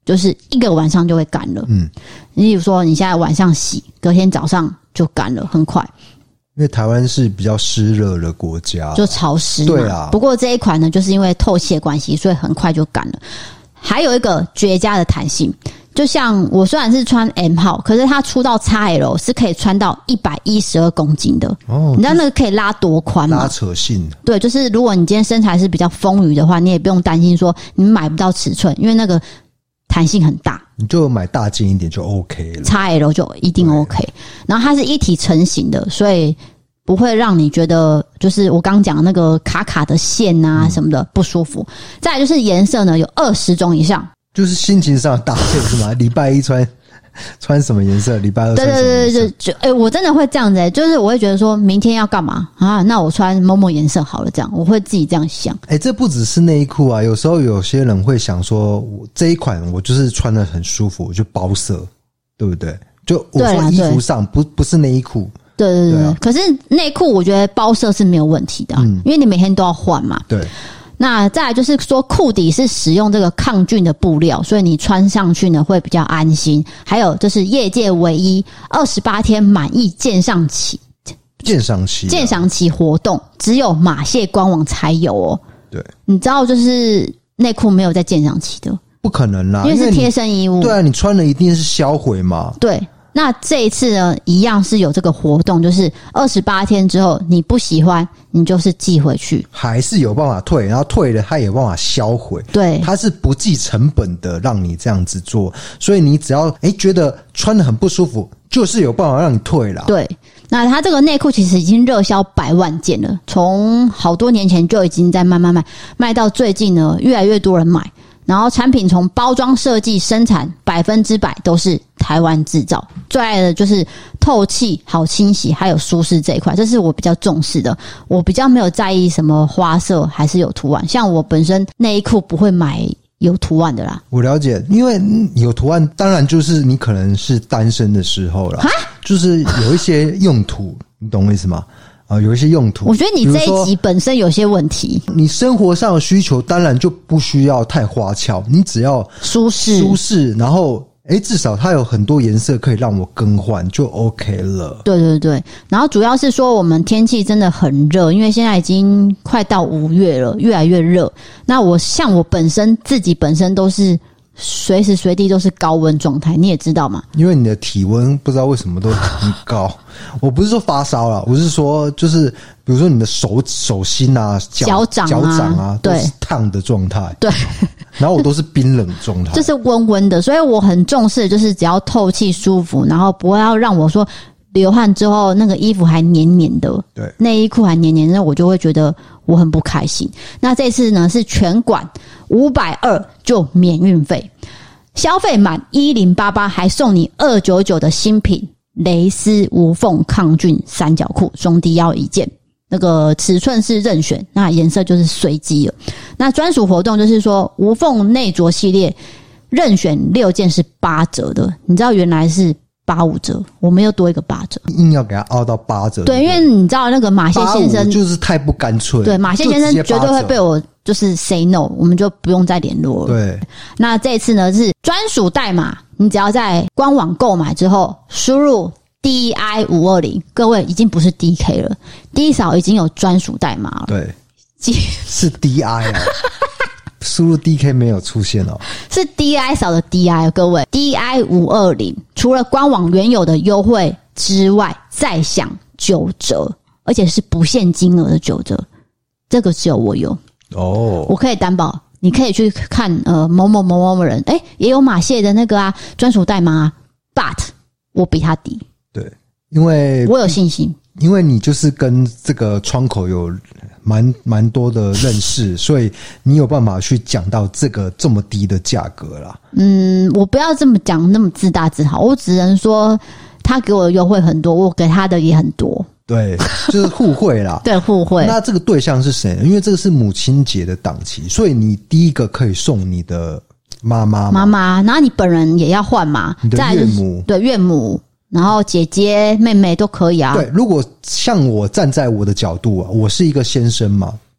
就是一个晚上就会干了。嗯，你比如说你现在晚上洗，隔天早上就干了，很快。 因为台湾是比较湿热的国家， 就潮湿嘛。 对啊。 不过这一款呢，就是因为透气的关系，所以很快就干了。还有一个绝佳的弹性，就像我虽然是穿 M 号，可是它出到 X L 是可以穿到一百一十二公斤的。哦，你知道那个可以拉多宽吗？ 拉扯性。对， 就是如果你今天身材是比较丰腴的话，你也不用担心说你买不到尺寸，因为那个弹性很大。 你就买大件一点就 OK 了。 X L 就一定 OK。 然后它是一体成型的，所以不会让你觉得就是我刚讲那个卡卡的线啊什么的不舒服。再来就是颜色呢，有二十种以上。 就是心情上搭配是吗？礼拜一穿穿什么颜色，礼拜二穿什么颜色？对对对对， 就哎、欸，我真的会这样子、欸，就是我会觉得说明天要干嘛啊？那我穿某某颜色好了，这样我会自己这样想。 哎、欸，这不只是内衣裤啊，有时候有些人会想说，我这一款我就是穿得很舒服，我就包色，对不对？就我说衣服上，不不是内衣裤。 对对 对, 对、啊，可是内裤我觉得包色是没有问题的、啊嗯，因为你每天都要换嘛。 对。 那再来就是说，裤底是使用这个抗菌的布料，所以你穿上去呢会比较安心。还有就是业界唯一二十八天满意鉴赏期， 鉴赏期、啊， 鉴赏期活动只有马蟹官网才有哦。 对， 你知道就是内裤没有在鉴赏期的， 不可能啦， 因为是贴身衣物。 对啊，你穿了一定是销毁嘛。 对。那这一次呢，一样是有这个活动，就是二十八天之后你不喜欢，你就是寄回去， 还是有办法退，然后退了它也有办法销毁。 对， 它是不计成本的让你这样子做，所以你只要诶觉得穿得很不舒服，就是有办法让你退啦。 对，那它这个内裤其实已经热销百万件了，从好多年前就已经在慢慢卖，卖到最近呢越来越多人买。然后产品从包装设计生产百分之百都是台湾制造，最爱的就是透气好清洗还有舒适这一块，这是我比较重视的。我比较没有在意什么花色还是有图案，像我本身内衣裤不会买有图案的啦。 我了解，因为有图案当然就是你可能是单身的时候啦，就是有一些用途你懂我意思吗？啊，有一些用途。 我觉得你这一集本身有些问题。 你生活上的需求当然就不需要太花俏，你只要舒适舒适，然后诶至少它有很多颜色可以让我更换就 OK 了。 对对对，然后主要是说我们天气真的很热，因为现在已经快到五月了，越来越热。那我像我本身自己本身都是随时随地都是高温状态，你也知道嘛？因为你的体温不知道为什么都很高。我不是说发烧啦，我是说就是比如说你的手手心啊、脚掌啊、 脚掌啊，都是烫的状态。 对， 然后我都是冰冷状态， 就是温温的。所以我很重视，就是只要透气舒服，然后不会要让我说流汗之后那个衣服还黏黏的， 对， 内衣裤还黏黏的，我就会觉得我很不开心。那这次呢是全馆五百二十就免运费，消费满一零八八还送你二九九的新品蕾丝无缝抗菌三角裤，中低腰一件，那个尺寸是任选，那颜色就是随机了。那专属活动就是说无缝内着系列任选六件是八折的，你知道原来是八五折，我们又多一个八折， 硬要给它凹到八折。 对，因为你知道那个马蟹先生就是太不干脆， 对，马蟹先生绝对会被我就是 say no， 我们就不用再联络了。 对， 那这次呢是专属代码，你只要在官网购买之后输入 D I 五二零， 各位已经不是 D K 了 ，D 嫂已经有专属代码了。 对，是 D I 啊。输入 D K 没有出现哦， 是 D I 扫的 D I， 各位 D I 五二零， 除了官网原有的优惠之外，再享九折，而且是不限金额的九折，这个只有我有哦，我可以担保，你可以去看呃某某某某某人，诶也有马蟹的那个啊专属代码、啊、，but 我比他低， 对，因为我有信心。 因为你就是跟这个窗口有蛮蛮多的认识，所以你有办法去讲到这个这么低的价格啦。 嗯，我不要这么讲，那么自大自豪，我只能说他给我的优惠很多，我给他的也很多。 对，就是互惠啦。 对，互惠。 那这个对象是谁？因为这个是母亲节的档期，所以你第一个可以送你的妈妈， 妈妈，然后你本人也要换嘛， 你的岳母， 对，岳母。然后姐姐妹妹都可以啊。 对，如果像我站在我的角度啊，我是一个先生嘛，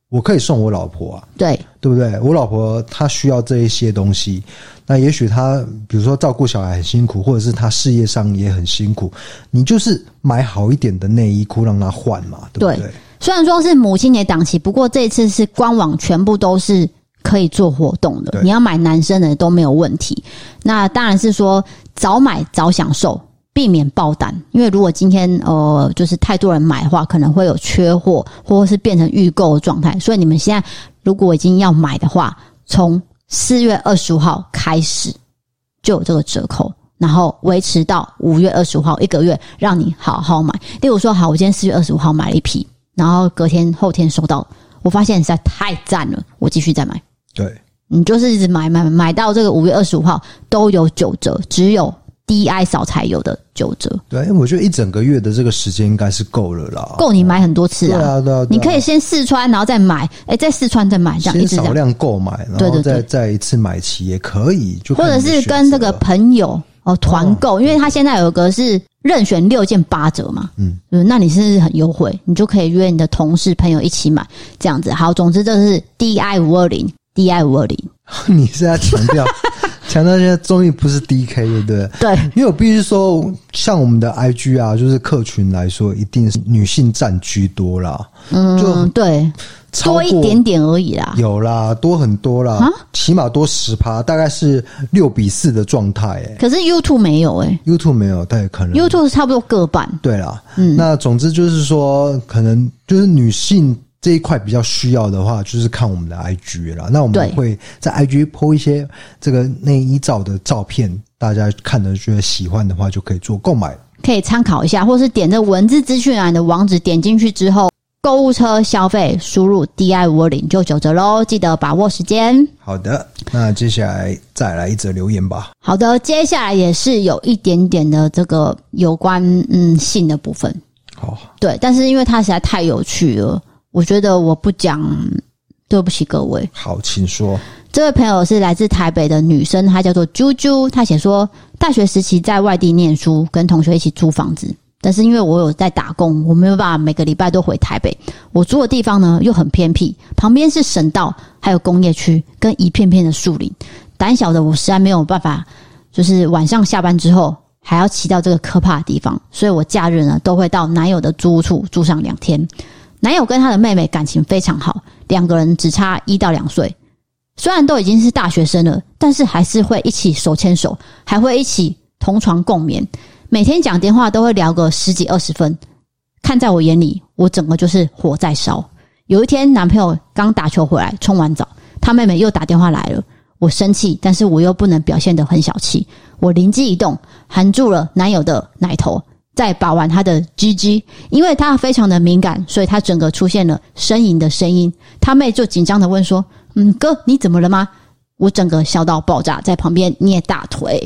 我可以送我老婆啊， 对对不对？我老婆她需要这一些东西，那也许她比如说照顾小孩很辛苦，或者是她事业上也很辛苦，你就是买好一点的内衣裤让她换嘛，对不对？ 对，虽然说是母亲节档期，不过这一次是官网全部都是可以做活动的，你要买男生的都没有问题。那当然是说早买早享受，避免爆单，因为如果今天呃就是太多人买的话，可能会有缺货，或者是变成预购的状态。所以你们现在如果已经要买的话，从四月二十五号开始就有这个折扣，然后维持到五月二十五号一个月，让你好好买。例如说，好，我今天四月二十五号买了一批，然后隔天后天收到，我发现实在太赞了，我继续再买。 对， 你就是一直买买买到这个五月二十五号都有九折，只有D I 扫才有的九折。 对，我觉得一整个月的这个时间应该是够了啦，够你买很多次啊。 对啊，对啊， 你可以先试穿，然后再买，哎，再试穿再买，这样一直这样先少量购买，然后再对对对再一次买齐也可以，就或者是跟这个朋友哦团购，因为他现在有个是任选六件八折嘛，嗯，那你是不是很优惠？你就可以约你的同事朋友一起买，这样子。好，总之这是 D I 五二零 D I 五二零。 你是在强调强调现在终于不是 D K 对不对？ 对， 因为我必须说，像我们的 I G 啊，就是客群来说，一定是女性占居多啦。 嗯，就对，多一点点而已啦。 有啦，多很多啦，啊、起码多十趴，大概是六比四的状态。哎， 可是 YouTube 没有哎、欸、 ，YouTube 没有，但可能 YouTube 是差不多各半。 对啦，嗯，那总之就是说，可能就是女性这一块比较需要的话，就是看我们的 I G 啦。那我们会在 I G po 一些这个内衣照的照片，大家看了觉得喜欢的话，就可以做购买， 可以参考一下，或是点这文字资讯栏的网址，点进去之后，购物车消费输入 D I 五二零就九折咯，记得把握时间。 好的，那接下来再来一则留言吧。 好的，接下来也是有一点点的这个有关嗯性的部分。 好， 对，但是因为它实在太有趣了。我觉得我不讲，对不起各位。 好，请说。 这位朋友是来自台北的女生，她叫做啾啾。她写说，大学时期在外地念书，跟同学一起租房子，但是因为我有在打工，我没有办法每个礼拜都回台北。我住的地方呢又很偏僻，旁边是省道，还有工业区，跟一片片的树林。胆小的我实在没有办法，就是晚上下班之后还要骑到这个可怕的地方，所以我假日呢都会到男友的租屋处住上两天。男友跟他的妹妹感情非常好，两个人只差一到两岁。虽然都已经是大学生了，但是还是会一起手牵手，还会一起同床共眠。每天讲电话都会聊个十几二十分。看在我眼里，我整个就是火在烧。有一天，男朋友刚打球回来，冲完澡，他妹妹又打电话来了。我生气，但是我又不能表现得很小气。我灵机一动，含住了男友的奶头。再把玩他的 G G， 因为他非常的敏感，所以他整个出现了呻吟的声音。他妹就紧张的问说：“嗯，哥，你怎么了吗？”我整个笑到爆炸，在旁边捏大腿。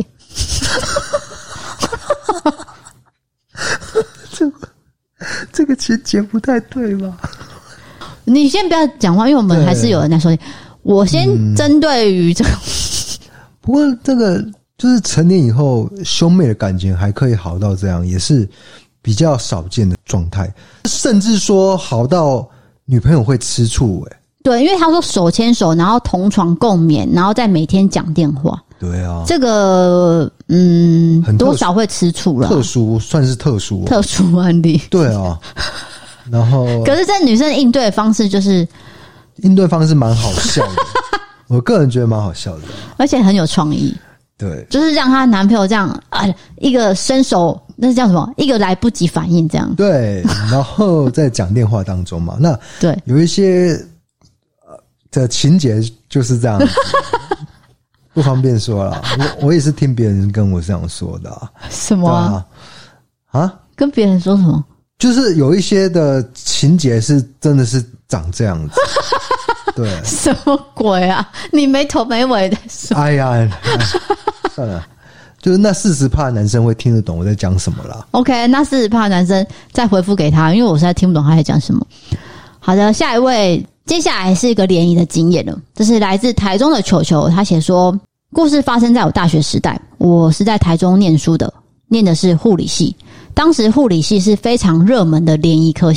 这个这个情节不太对吧？ 你先不要讲话，因为我们还是有人在说。我先针对于这个、 嗯，不过这个。就是成年以后兄妹的感情还可以好到这样，也是比较少见的状态，甚至说好到女朋友会吃醋欸。 对，因为他说手牵手，然后同床共眠，然后再每天讲电话。 对啊， 这个嗯，多少会吃醋了。 特殊算是特殊、啊， 特殊案例。 对啊，然后可是这女生应对的方式就是应对方式蛮好笑的，我个人觉得蛮好笑的， 而且很有创意。 对， 就是让她男朋友这样啊，一个伸手，那是叫什么？一个来不及反应这样。 对，然后在讲电话当中嘛，那对有一些呃的情节就是这样子，不方便说啦。我我也是听别人跟我这样说的、啊。 什么啊？ 啊？ 跟别人说什么？ 就是有一些的情节是真的是长这样子。对， 什么鬼啊？你没头没尾的说。 哎呀，哎算了，就是那四十趴男生会听得懂我在讲什么啦。 OK， 那四十趴男生再回复给他，因为我实在听不懂他在讲什么。好的，下一位，接下来是一个联谊的经验了。这是来自台中的球球，他写说，故事发生在我大学时代，我是在台中念书的，念的是护理系。当时护理系是非常热门的联谊科系。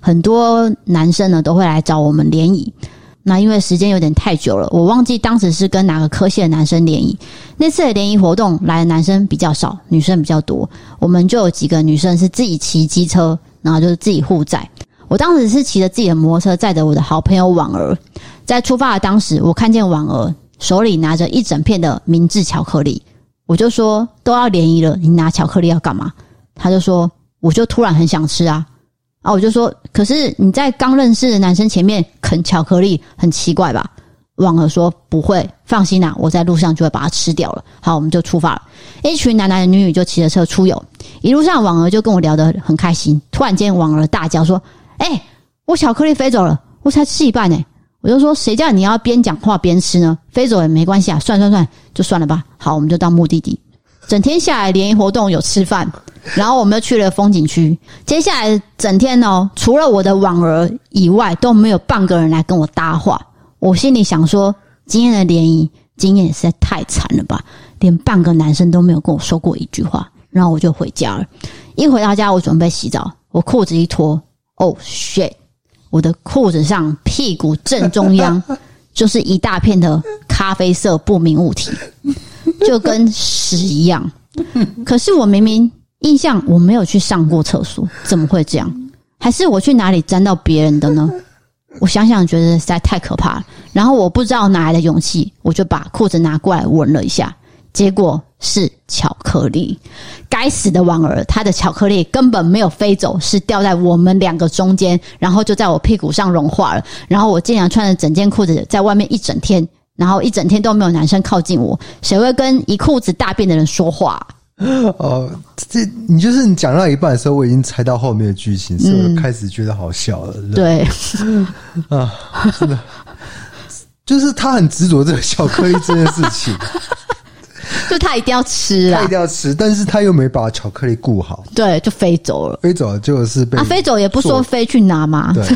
很多男生呢都会来找我们联谊。那因为时间有点太久了，我忘记当时是跟哪个科系的男生联谊。那次的联谊活动来的男生比较少，女生比较多，我们就有几个女生是自己骑机车，然后就是自己互载。我当时是骑着自己的摩托车载着我的好朋友婉儿，在出发的当时，我看见婉儿手里拿着一整片的明治巧克力，我就说都要联谊了，你拿巧克力要干嘛？他就说我就突然很想吃啊。啊，我就说，可是你在刚认识的男生前面啃巧克力，很奇怪吧？婉儿说不会，放心啦，我在路上就会把它吃掉了。好，我们就出发了。一群男男女女就骑着车出游，一路上婉儿就跟我聊得很开心。突然间，婉儿大叫说：“哎、欸，我巧克力飞走了，我才吃一半呢、欸！”我就说：“谁叫你要边讲话边吃呢？飞走也没关系啊，算算算，就算了吧。”好，我们就到目的地。整天下来，联谊活动有吃饭。然后我们又去了风景区，接下来整天哦，除了我的婉儿以外，都没有半个人来跟我搭话。我心里想说，今天的联谊经验也实在太惨了吧，连半个男生都没有跟我说过一句话。然后我就回家了。一回到家，我准备洗澡，我裤子一脱，哦 shit， 我的裤子上屁股正中央就是一大片的咖啡色不明物体，就跟屎一样。可是我明明印象我没有去上过厕所，怎么会这样？还是我去哪里沾到别人的呢？我想想觉得实在太可怕了。然后我不知道哪来的勇气，我就把裤子拿过来闻了一下，结果是巧克力。该死的婉儿，她的巧克力根本没有飞走，是掉在我们两个中间，然后就在我屁股上融化了。然后我竟然穿着整件裤子在外面一整天，然后一整天都没有男生靠近我。谁会跟一裤子大便的人说话啊？ 哦，这你就是你讲到一半的时候，我已经猜到后面的剧情，所以我开始觉得好笑了。 嗯、对， 啊，真的，就是他很执着这个巧克力这件事情， 就他一定要吃啊， 他一定要吃，但是他又没把巧克力顾好， 对，就飞走了， 飞走了就是被啊，飞走也不说飞去哪嘛， 对，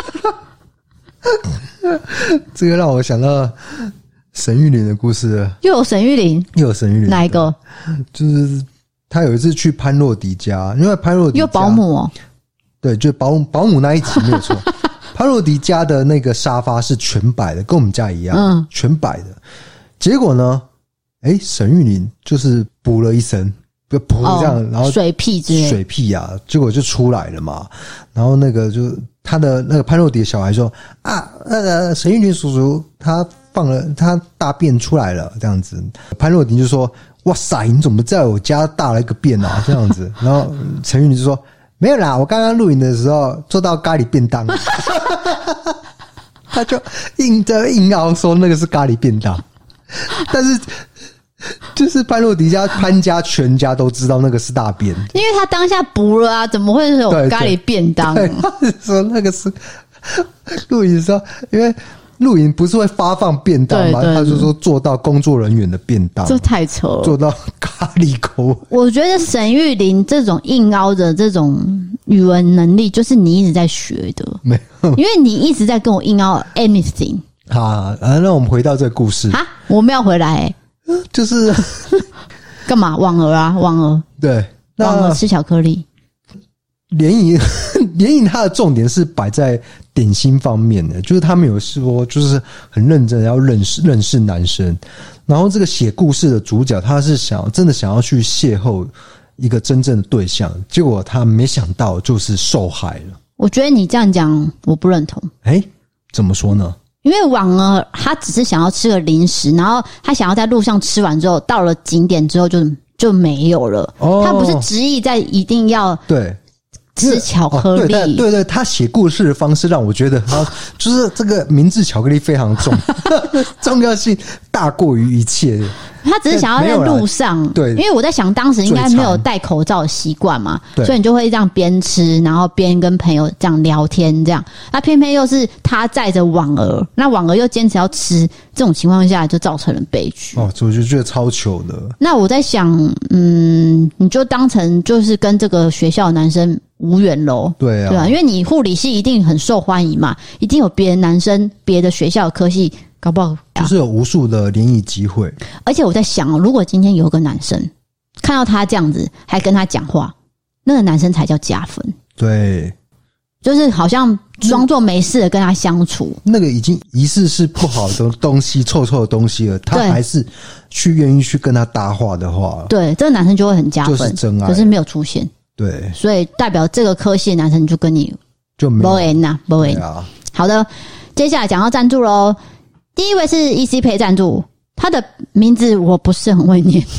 这个让我想到沈玉琳的故事， 又有沈玉琳， 又有沈玉琳， 哪一个？ 就是他有一次去潘若迪家，因为潘若迪家有保姆哦， 对，就保姆保姆那一集没有错。潘若迪家的那个沙发是全白的，跟我们家一样，嗯，全白的。结果呢，哎、欸，沈玉琳就是补了一声，就补这样，哦、然后水屁之类， 水屁啊，结果就出来了嘛。然后那个就他的那个潘若迪的小孩说啊，那个沈玉琳叔叔他放了他大便出来了，这样子。潘若迪就说：“哇塞，你怎么在我家大了一个便啊？”这样子。然后陈玉琳就说：“没有啦，我刚刚录影的时候做到咖喱便当。”他就硬在硬凹说那个是咖喱便当，但是就是潘若迪家潘家全家都知道那个是大便， 因为他当下补了啊，怎么会是有咖喱便当？ 对，对对，他说那个是录影的时候，因为露营不是会发放便当吗？他就说做到工作人员的便当， 这太扯了， 做到咖喱口味。我觉得沈玉琳这种硬凹的这种语文能力，就是你一直在学的， 没有， 因为你一直在跟我硬凹 anything 啊。那我们回到这个故事啊，我们要回来、欸， 就是干嘛？婉儿啊，婉儿， 对， 婉儿吃巧克力。 联谊，联谊它的重点是摆在点心方面的，就是他们有说，就是很认真的要认识认识男生，然后这个写故事的主角他是想真的想要去邂逅一个真正的对象，结果他没想到就是受害了。 我觉得你这样讲我不认同。 哎，怎么说呢？ 因为婉儿他只是想要吃个零食，然后他想要在路上吃完之后，到了景点之后就就没有了。哦，他不是执意在一定要对。 吃巧克力， 哦、对对对，他写故事的方式让我觉得，他就是这个明治巧克力非常重，重要性大过于一切。 他只是想要在路上， 对， 因为我在想当时应该没有戴口罩的习惯嘛，所以你就会这样边吃，然后边跟朋友这样聊天，这样。那偏偏又是他载着婉儿，那婉儿又坚持要吃，这种情况下就造成了悲剧。 哦，我就觉得超糗的。 那我在想，嗯，你就当成就是跟这个学校的男生无缘咯。 对啊， 对啊，因为你护理系一定很受欢迎嘛，一定有别的男生、别的学校的科系。搞不好就是有无数的联谊机会， 而且我在想哦，如果今天有个男生看到他这样子，还跟他讲话，那个男生才叫加分。 对， 就是好像装作没事的跟他相处。 那个已经疑似是不好的东西臭臭的东西了，他还是去愿意去跟他搭话的话， 对，这个男生就会很加分， 就是真爱。 可是没有出现， 对， 所以代表这个科系的男生就跟你就没有缘呐，没缘。好的，接下来讲到赞助咯，第一位是 E C Pay 赞助，他的名字我不是很会念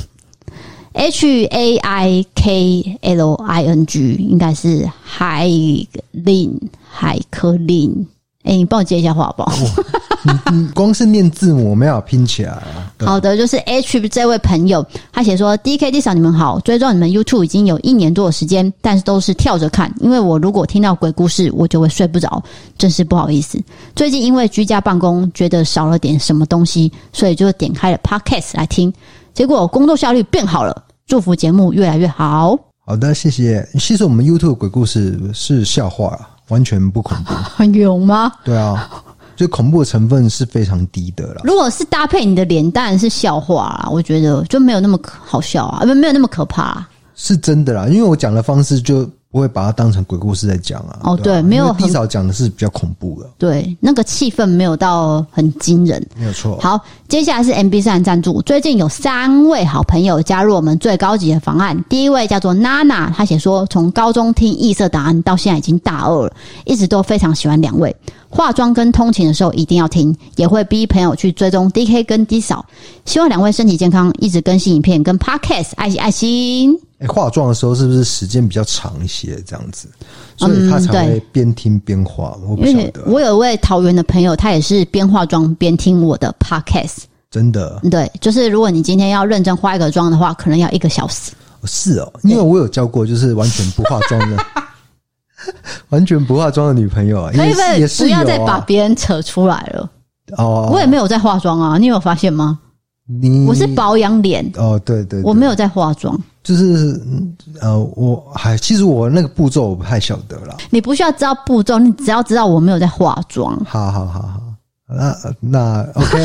，H A I K L I N G 应该是海林海科林。哎、欸，你帮我接一下话好不好？ 你你光是念字母我没法拼起来啊。 好的，就是 H 这位朋友，他写说 D K D 嫂你们好，追踪你们 YouTube 已经有一年多的时间，但是都是跳着看，因为我如果听到鬼故事我就会睡不着，真是不好意思。最近因为居家办公觉得少了点什么东西，所以就点开了 Podcast 来听，结果工作效率变好了，祝福节目越来越好。 好的，谢谢。其实我们 YouTube 鬼故事是笑话，完全不恐怖。 有吗？ 对啊，就恐怖的成分是非常低的啦。 如果是搭配你的脸，当然是笑话啦，我觉得就没有那么好笑啊，没有那么可怕啊。 是真的啦，因为我讲的方式就不会把它当成鬼故事在讲啊。 哦，对， 对啊， 没有 D嫂讲的是比较恐怖的， 对，那个气氛没有到很惊人， 没有错。 好，接下来是 M B 三 赞助，最近有三位好朋友加入我们最高级的方案。第一位叫做娜娜，她写说从高中听异色档案到现在已经大二了，一直都非常喜欢两位，化妆跟通勤的时候一定要听，也会逼朋友去追踪 D K 跟 D 嫂，希望两位身体健康，一直更新影片跟 Podcast， 爱心爱心。 欸，化妆的时候是不是时间比较长一些这样子，所以他才会边听边化，嗯，我不晓得。 我有一位桃园的朋友，他也是边化妆边听我的 podcast。 真的？ 对，就是如果你今天要认真化一个妆的话，可能要一个小时。 是哦，因为我有交过就是完全不化妆的完全不化妆的女朋友啊， 可以也是有啊， 不要再把别人扯出来了。 哦， 我也没有在化妆啊，你有发现吗？ 你我是保养脸哦，对 对, 对， 我没有在化妆， 就是呃，我还其实我那个步骤我不太晓得啦。 你不需要知道步骤，你只要知道我没有在化妆。 好好好好，那那 OK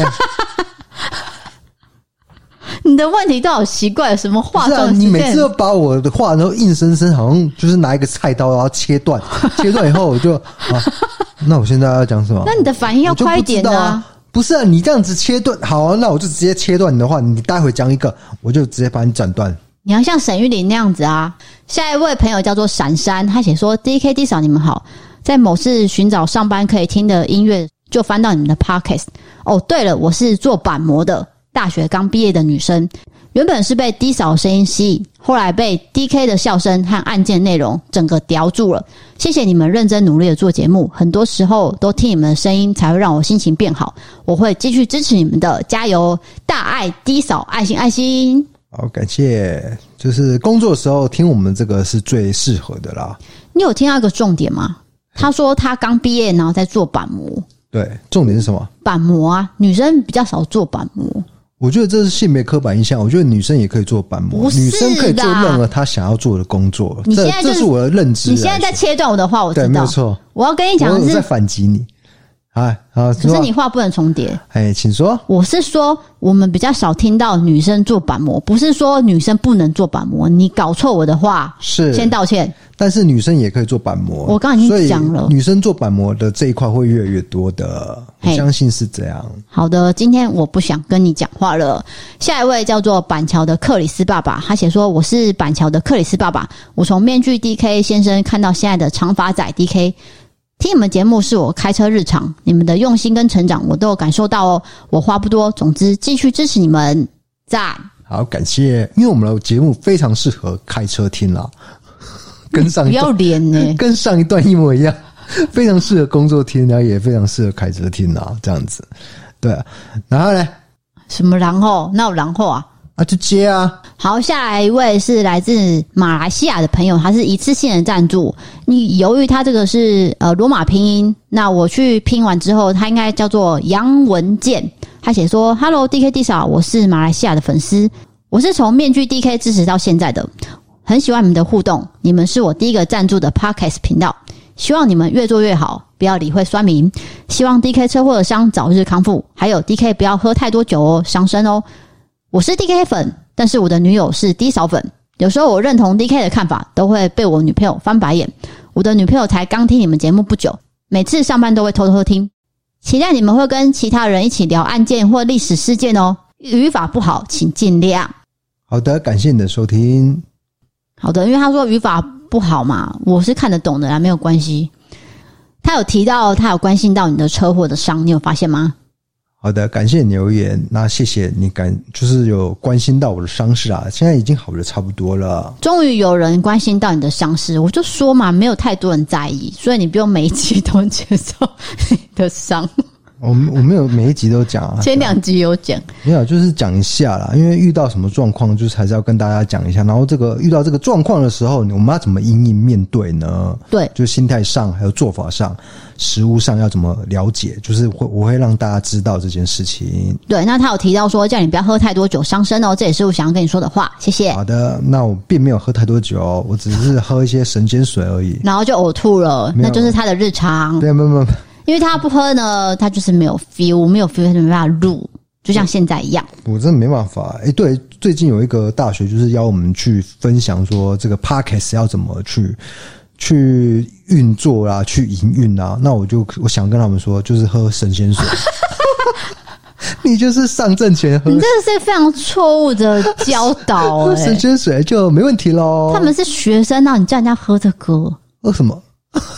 你的问题都好奇怪，什么化妆？ 啊，你每次都把我的话，然后硬生生好像就是拿一个菜刀然后切断，切断以后我就啊，那我现在要讲什么？ 那你的反应要快一点啊。 不是啊，你这样子切断，好啊，那我就直接切断你的话，你待会讲一个，我就直接把你斩断。 你要像沈玉琳那样子啊。下一位朋友叫做闪闪，他写说 D K D 嫂你们好，在某次寻找上班可以听的音乐，就翻到你们的 podcast。哦，对了，我是做板模的，大学刚毕业的女生，原本是被 D 嫂的声音吸引，后来被 D K 的笑声和案件内容整个叼住了。谢谢你们认真努力的做节目，很多时候都听你们的声音才会让我心情变好，我会继续支持你们的，加油！大爱 D 嫂，爱心爱心。 好，感谢。就是工作的时候听我们这个是最适合的啦。 你有听到一个重点吗？他说他刚毕业，然后在做板模。 对，重点是什么？板模啊，女生比较少做板模。 我觉得这是性别刻板印象，我觉得女生也可以做板模，女生可以做任何她想要做的工作。 你现在、就是、 这是我的认知。 你现在在切断我的话，我知道， 对，没有错。 我要跟你讲的是， 我在反击你。哎，好， 可是你话不能重叠。 哎，请说。 我是说，我们比较少听到女生做板模，不是说女生不能做板模。你搞错我的话， 是先道歉。 但是女生也可以做板模， 我刚刚已经讲了， 女生做板模的这一块会越来越多的，我相信是这样。 好的，今天我不想跟你讲话了。下一位叫做板桥的克里斯爸爸，他写说我是板桥的克里斯爸爸，我从面具 D K 先生看到现在的长发仔 D K。听你们节目是我开车日常，你们的用心跟成长我都有感受到哦。我话不多，总之继续支持你们，赞。 好，感谢，因为我们的节目非常适合开车听啦，跟上一段不要脸呢、欸， 跟上一段一模一样，非常适合工作听，然后也非常适合开车听啦，这样子。对啊，然后呢？ 什么然后？那有然后啊？ 啊，就接啊！ 好，下来一位是来自马来西亚的朋友，他是一次性的赞助。你由于他这个是呃罗马拼音，那我去拼完之后，他应该叫做杨文健。他写说 ：“Hello D K D 嫂，我是马来西亚的粉丝，我是从面具 D K 支持到现在的，很喜欢你们的互动，你们是我第一个赞助的 Podcast 频道。希望你们越做越好，不要理会酸民。希望 D K 车祸的伤早日康复，还有 D K 不要喝太多酒哦，伤身哦。”我是 D K 粉，但是我的女友是 D 嫂粉。有时候我认同 D K 的看法，都会被我女朋友翻白眼。 我的女朋友才刚听你们节目不久，每次上班都会偷偷听，期待你们会跟其他人一起聊案件或历史事件哦。语法不好请尽量。 好的，感谢你的收听。 好的，因为他说语法不好嘛，我是看得懂的啦，没有关系。他有提到他有关心到你的车祸的伤，你有发现吗？ 好的，感谢你留言，那谢谢你感就是有关心到我的伤势啊，现在已经好的差不多了。 终于有人关心到你的伤势，我就说嘛，没有太多人在意，所以你不用每一集都接受你的伤。 我我没有每一集都讲啊， 前两集有讲， 没有就是讲一下啦，因为遇到什么状况，就是还是要跟大家讲一下。然后这个遇到这个状况的时候，我们要怎么因应面对呢？ 对， 就心态上还有做法上。实务上要怎么了解，就是会我会让大家知道这件事情。 对，那他有提到说叫你不要喝太多酒伤身哦，这也是我想要跟你说的话，谢谢。 好的，那我并没有喝太多酒，我只是喝一些神仙水而已。 然后就呕吐了，那就是他的日常。 对，没有没有， 因为他不喝呢，他就是没有 feel， 没有 feel 他就没办法录，就像现在一样。 我真的没办法。诶，对，最近有一个大学就是邀我们去分享说这个 podcast 要怎么去去运作啦，去营运啦，那我就我想跟他们说，就是喝神仙水。你就是上阵前喝， 你这是非常错误的教导、欸。 喝神仙水就没问题咯。 他们是学生啊，你叫人家喝这个， 喝什么？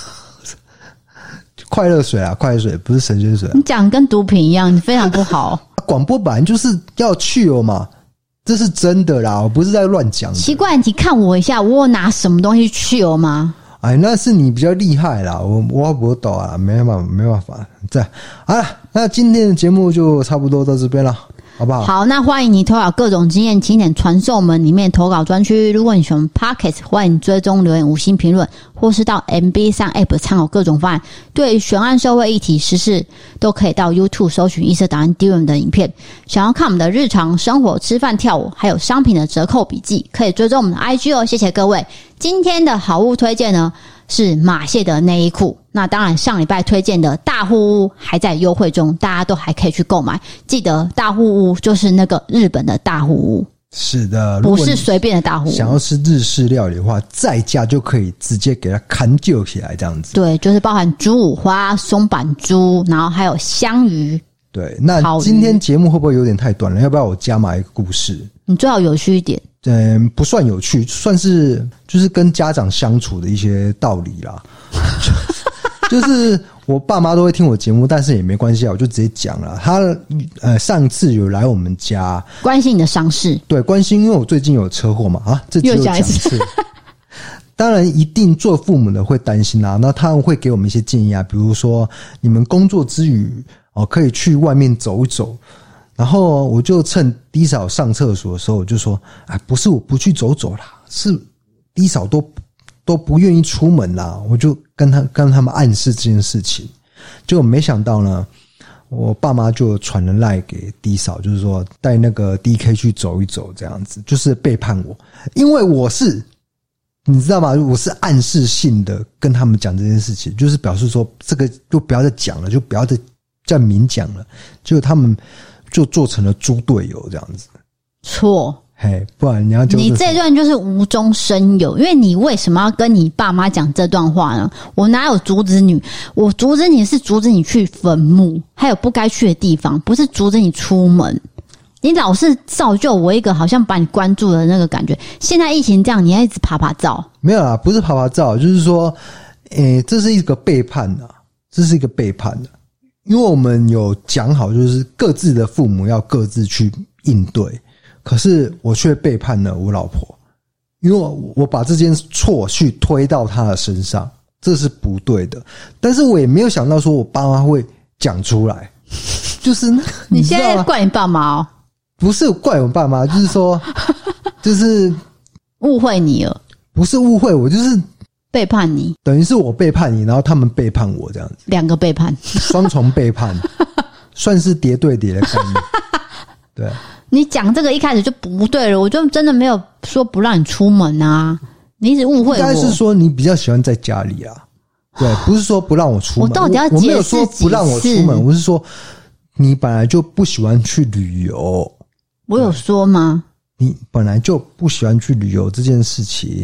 快乐水啊，快乐水不是神仙水、啊。 你讲跟毒品一样，你非常不好。 广播版就是要去哦嘛。这是真的啦，我不是在乱讲。 奇怪，你看我一下，我有拿什么东西去哦吗？ 哎，那是你比较厉害啦，我我不懂啊，没办法，没办法。这样好了，那今天的节目就差不多到这边了，好不好？ 好，那欢迎你投稿各种经验，请点传送门里面投稿专区。如果你喜欢 Podcast， 欢迎追踪留言五星评论，或是到 M B 三 App 参考各种方案。对悬案、社会议题、时事，都可以到 YouTube 搜寻异色档案 D M 的影片。想要看我们的日常生活、吃饭、跳舞，还有商品的折扣笔记，可以追踪我们的 I G 哦。谢谢各位。今天的好物推荐呢是马蟹的内衣裤，那当然上礼拜推荐的大户屋还在优惠中，大家都还可以去购买。记得大户屋就是那个日本的大户屋， 是的， 不是随便的大户屋。 想要吃日式料理的话，在家就可以直接给它砍就起来这样子。 对，就是包含猪五花、松板猪，然后还有香鱼。 对，那今天节目会不会有点太短了？要不要我加码一个故事？ 你最好有趣一点。 嗯，不算有趣，算是就是跟家长相处的一些道理啦。就是我爸妈都会听我节目，但是也没关系啊，我就直接讲了。他呃上次有来我们家， 关心你的伤势， 对，关心，因为我最近有车祸嘛，啊，这只有讲一次。当然，一定做父母的会担心啊，那他们会给我们一些建议啊，比如说你们工作之余哦，可以去外面走一走。然后我就趁D嫂上厕所的时候，我就说：“哎，不是我不去走走啦，是D嫂都都不愿意出门啦。”我就跟他跟他们暗示这件事情，结果没想到呢，我爸妈就传了赖给D嫂，就是说带那个 D K 去走一走，这样子就是背叛我，因为我是你知道吗？我是暗示性的跟他们讲这件事情，就是表示说这个就不要再讲了，就不要再再明讲了，结果他们。就做成了猪队友这样子， 错， 嘿，不然你要你这段就是无中生有，因为你为什么要跟你爸妈讲这段话呢？我哪有阻止你？我阻止你是阻止你去坟墓，还有不该去的地方，不是阻止你出门。你老是造就我一个好像把你关注的那个感觉。现在疫情这样，你还一直爬爬照？没有啦，不是爬爬照，就是说，诶、欸，这是一个背叛啊，这是一个背叛啊。因为我们有讲好，就是各自的父母要各自去应对，可是我却背叛了我老婆，因为我把这件错去推到她的身上，这是不对的。但是我也没有想到说我爸妈会讲出来，就是你你现在怪你爸妈哦？ 不是怪我爸妈，就是说，就是误会你了， 不是误会我，就是。 背叛你， 等于是我背叛你，然后他们背叛我，这样子， 两个背叛， 双重背叛，算是叠对叠的概念。对， 你讲这个一开始就不对了，我就真的没有说不让你出门啊，你一直误会我。 应该是说你比较喜欢在家里啊，对，不是说不让我出门。 我到底要解释几次？ 我没有说不让我出门，我是说你本来就不喜欢去旅游。 我有说吗？ 你本来就不喜欢去旅游这件事情。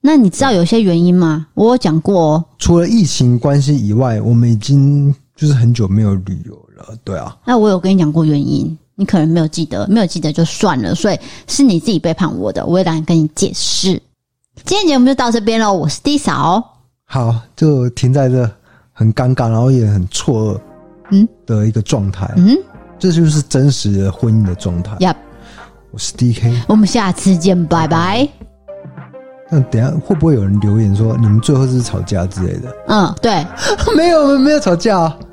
那你知道有些原因吗？我有讲过哦。 除了疫情关系以外，我们已经就是很久没有旅游了，对啊。 那我有跟你讲过原因，你可能没有记得，没有记得就算了，所以是你自己背叛我的，我也来跟你解释。今天节目就到这边咯，我是 D 嫂。 好，就停在这很尴尬，然后也很错愕嗯的一个状态。嗯，这就是真实的婚姻的状态。 Yep， 我是 D K， 我们下次见，拜拜。 那等一下会不会有人留言说你们最后是吵架之类的？ 嗯，对， 没有，没有吵架啊。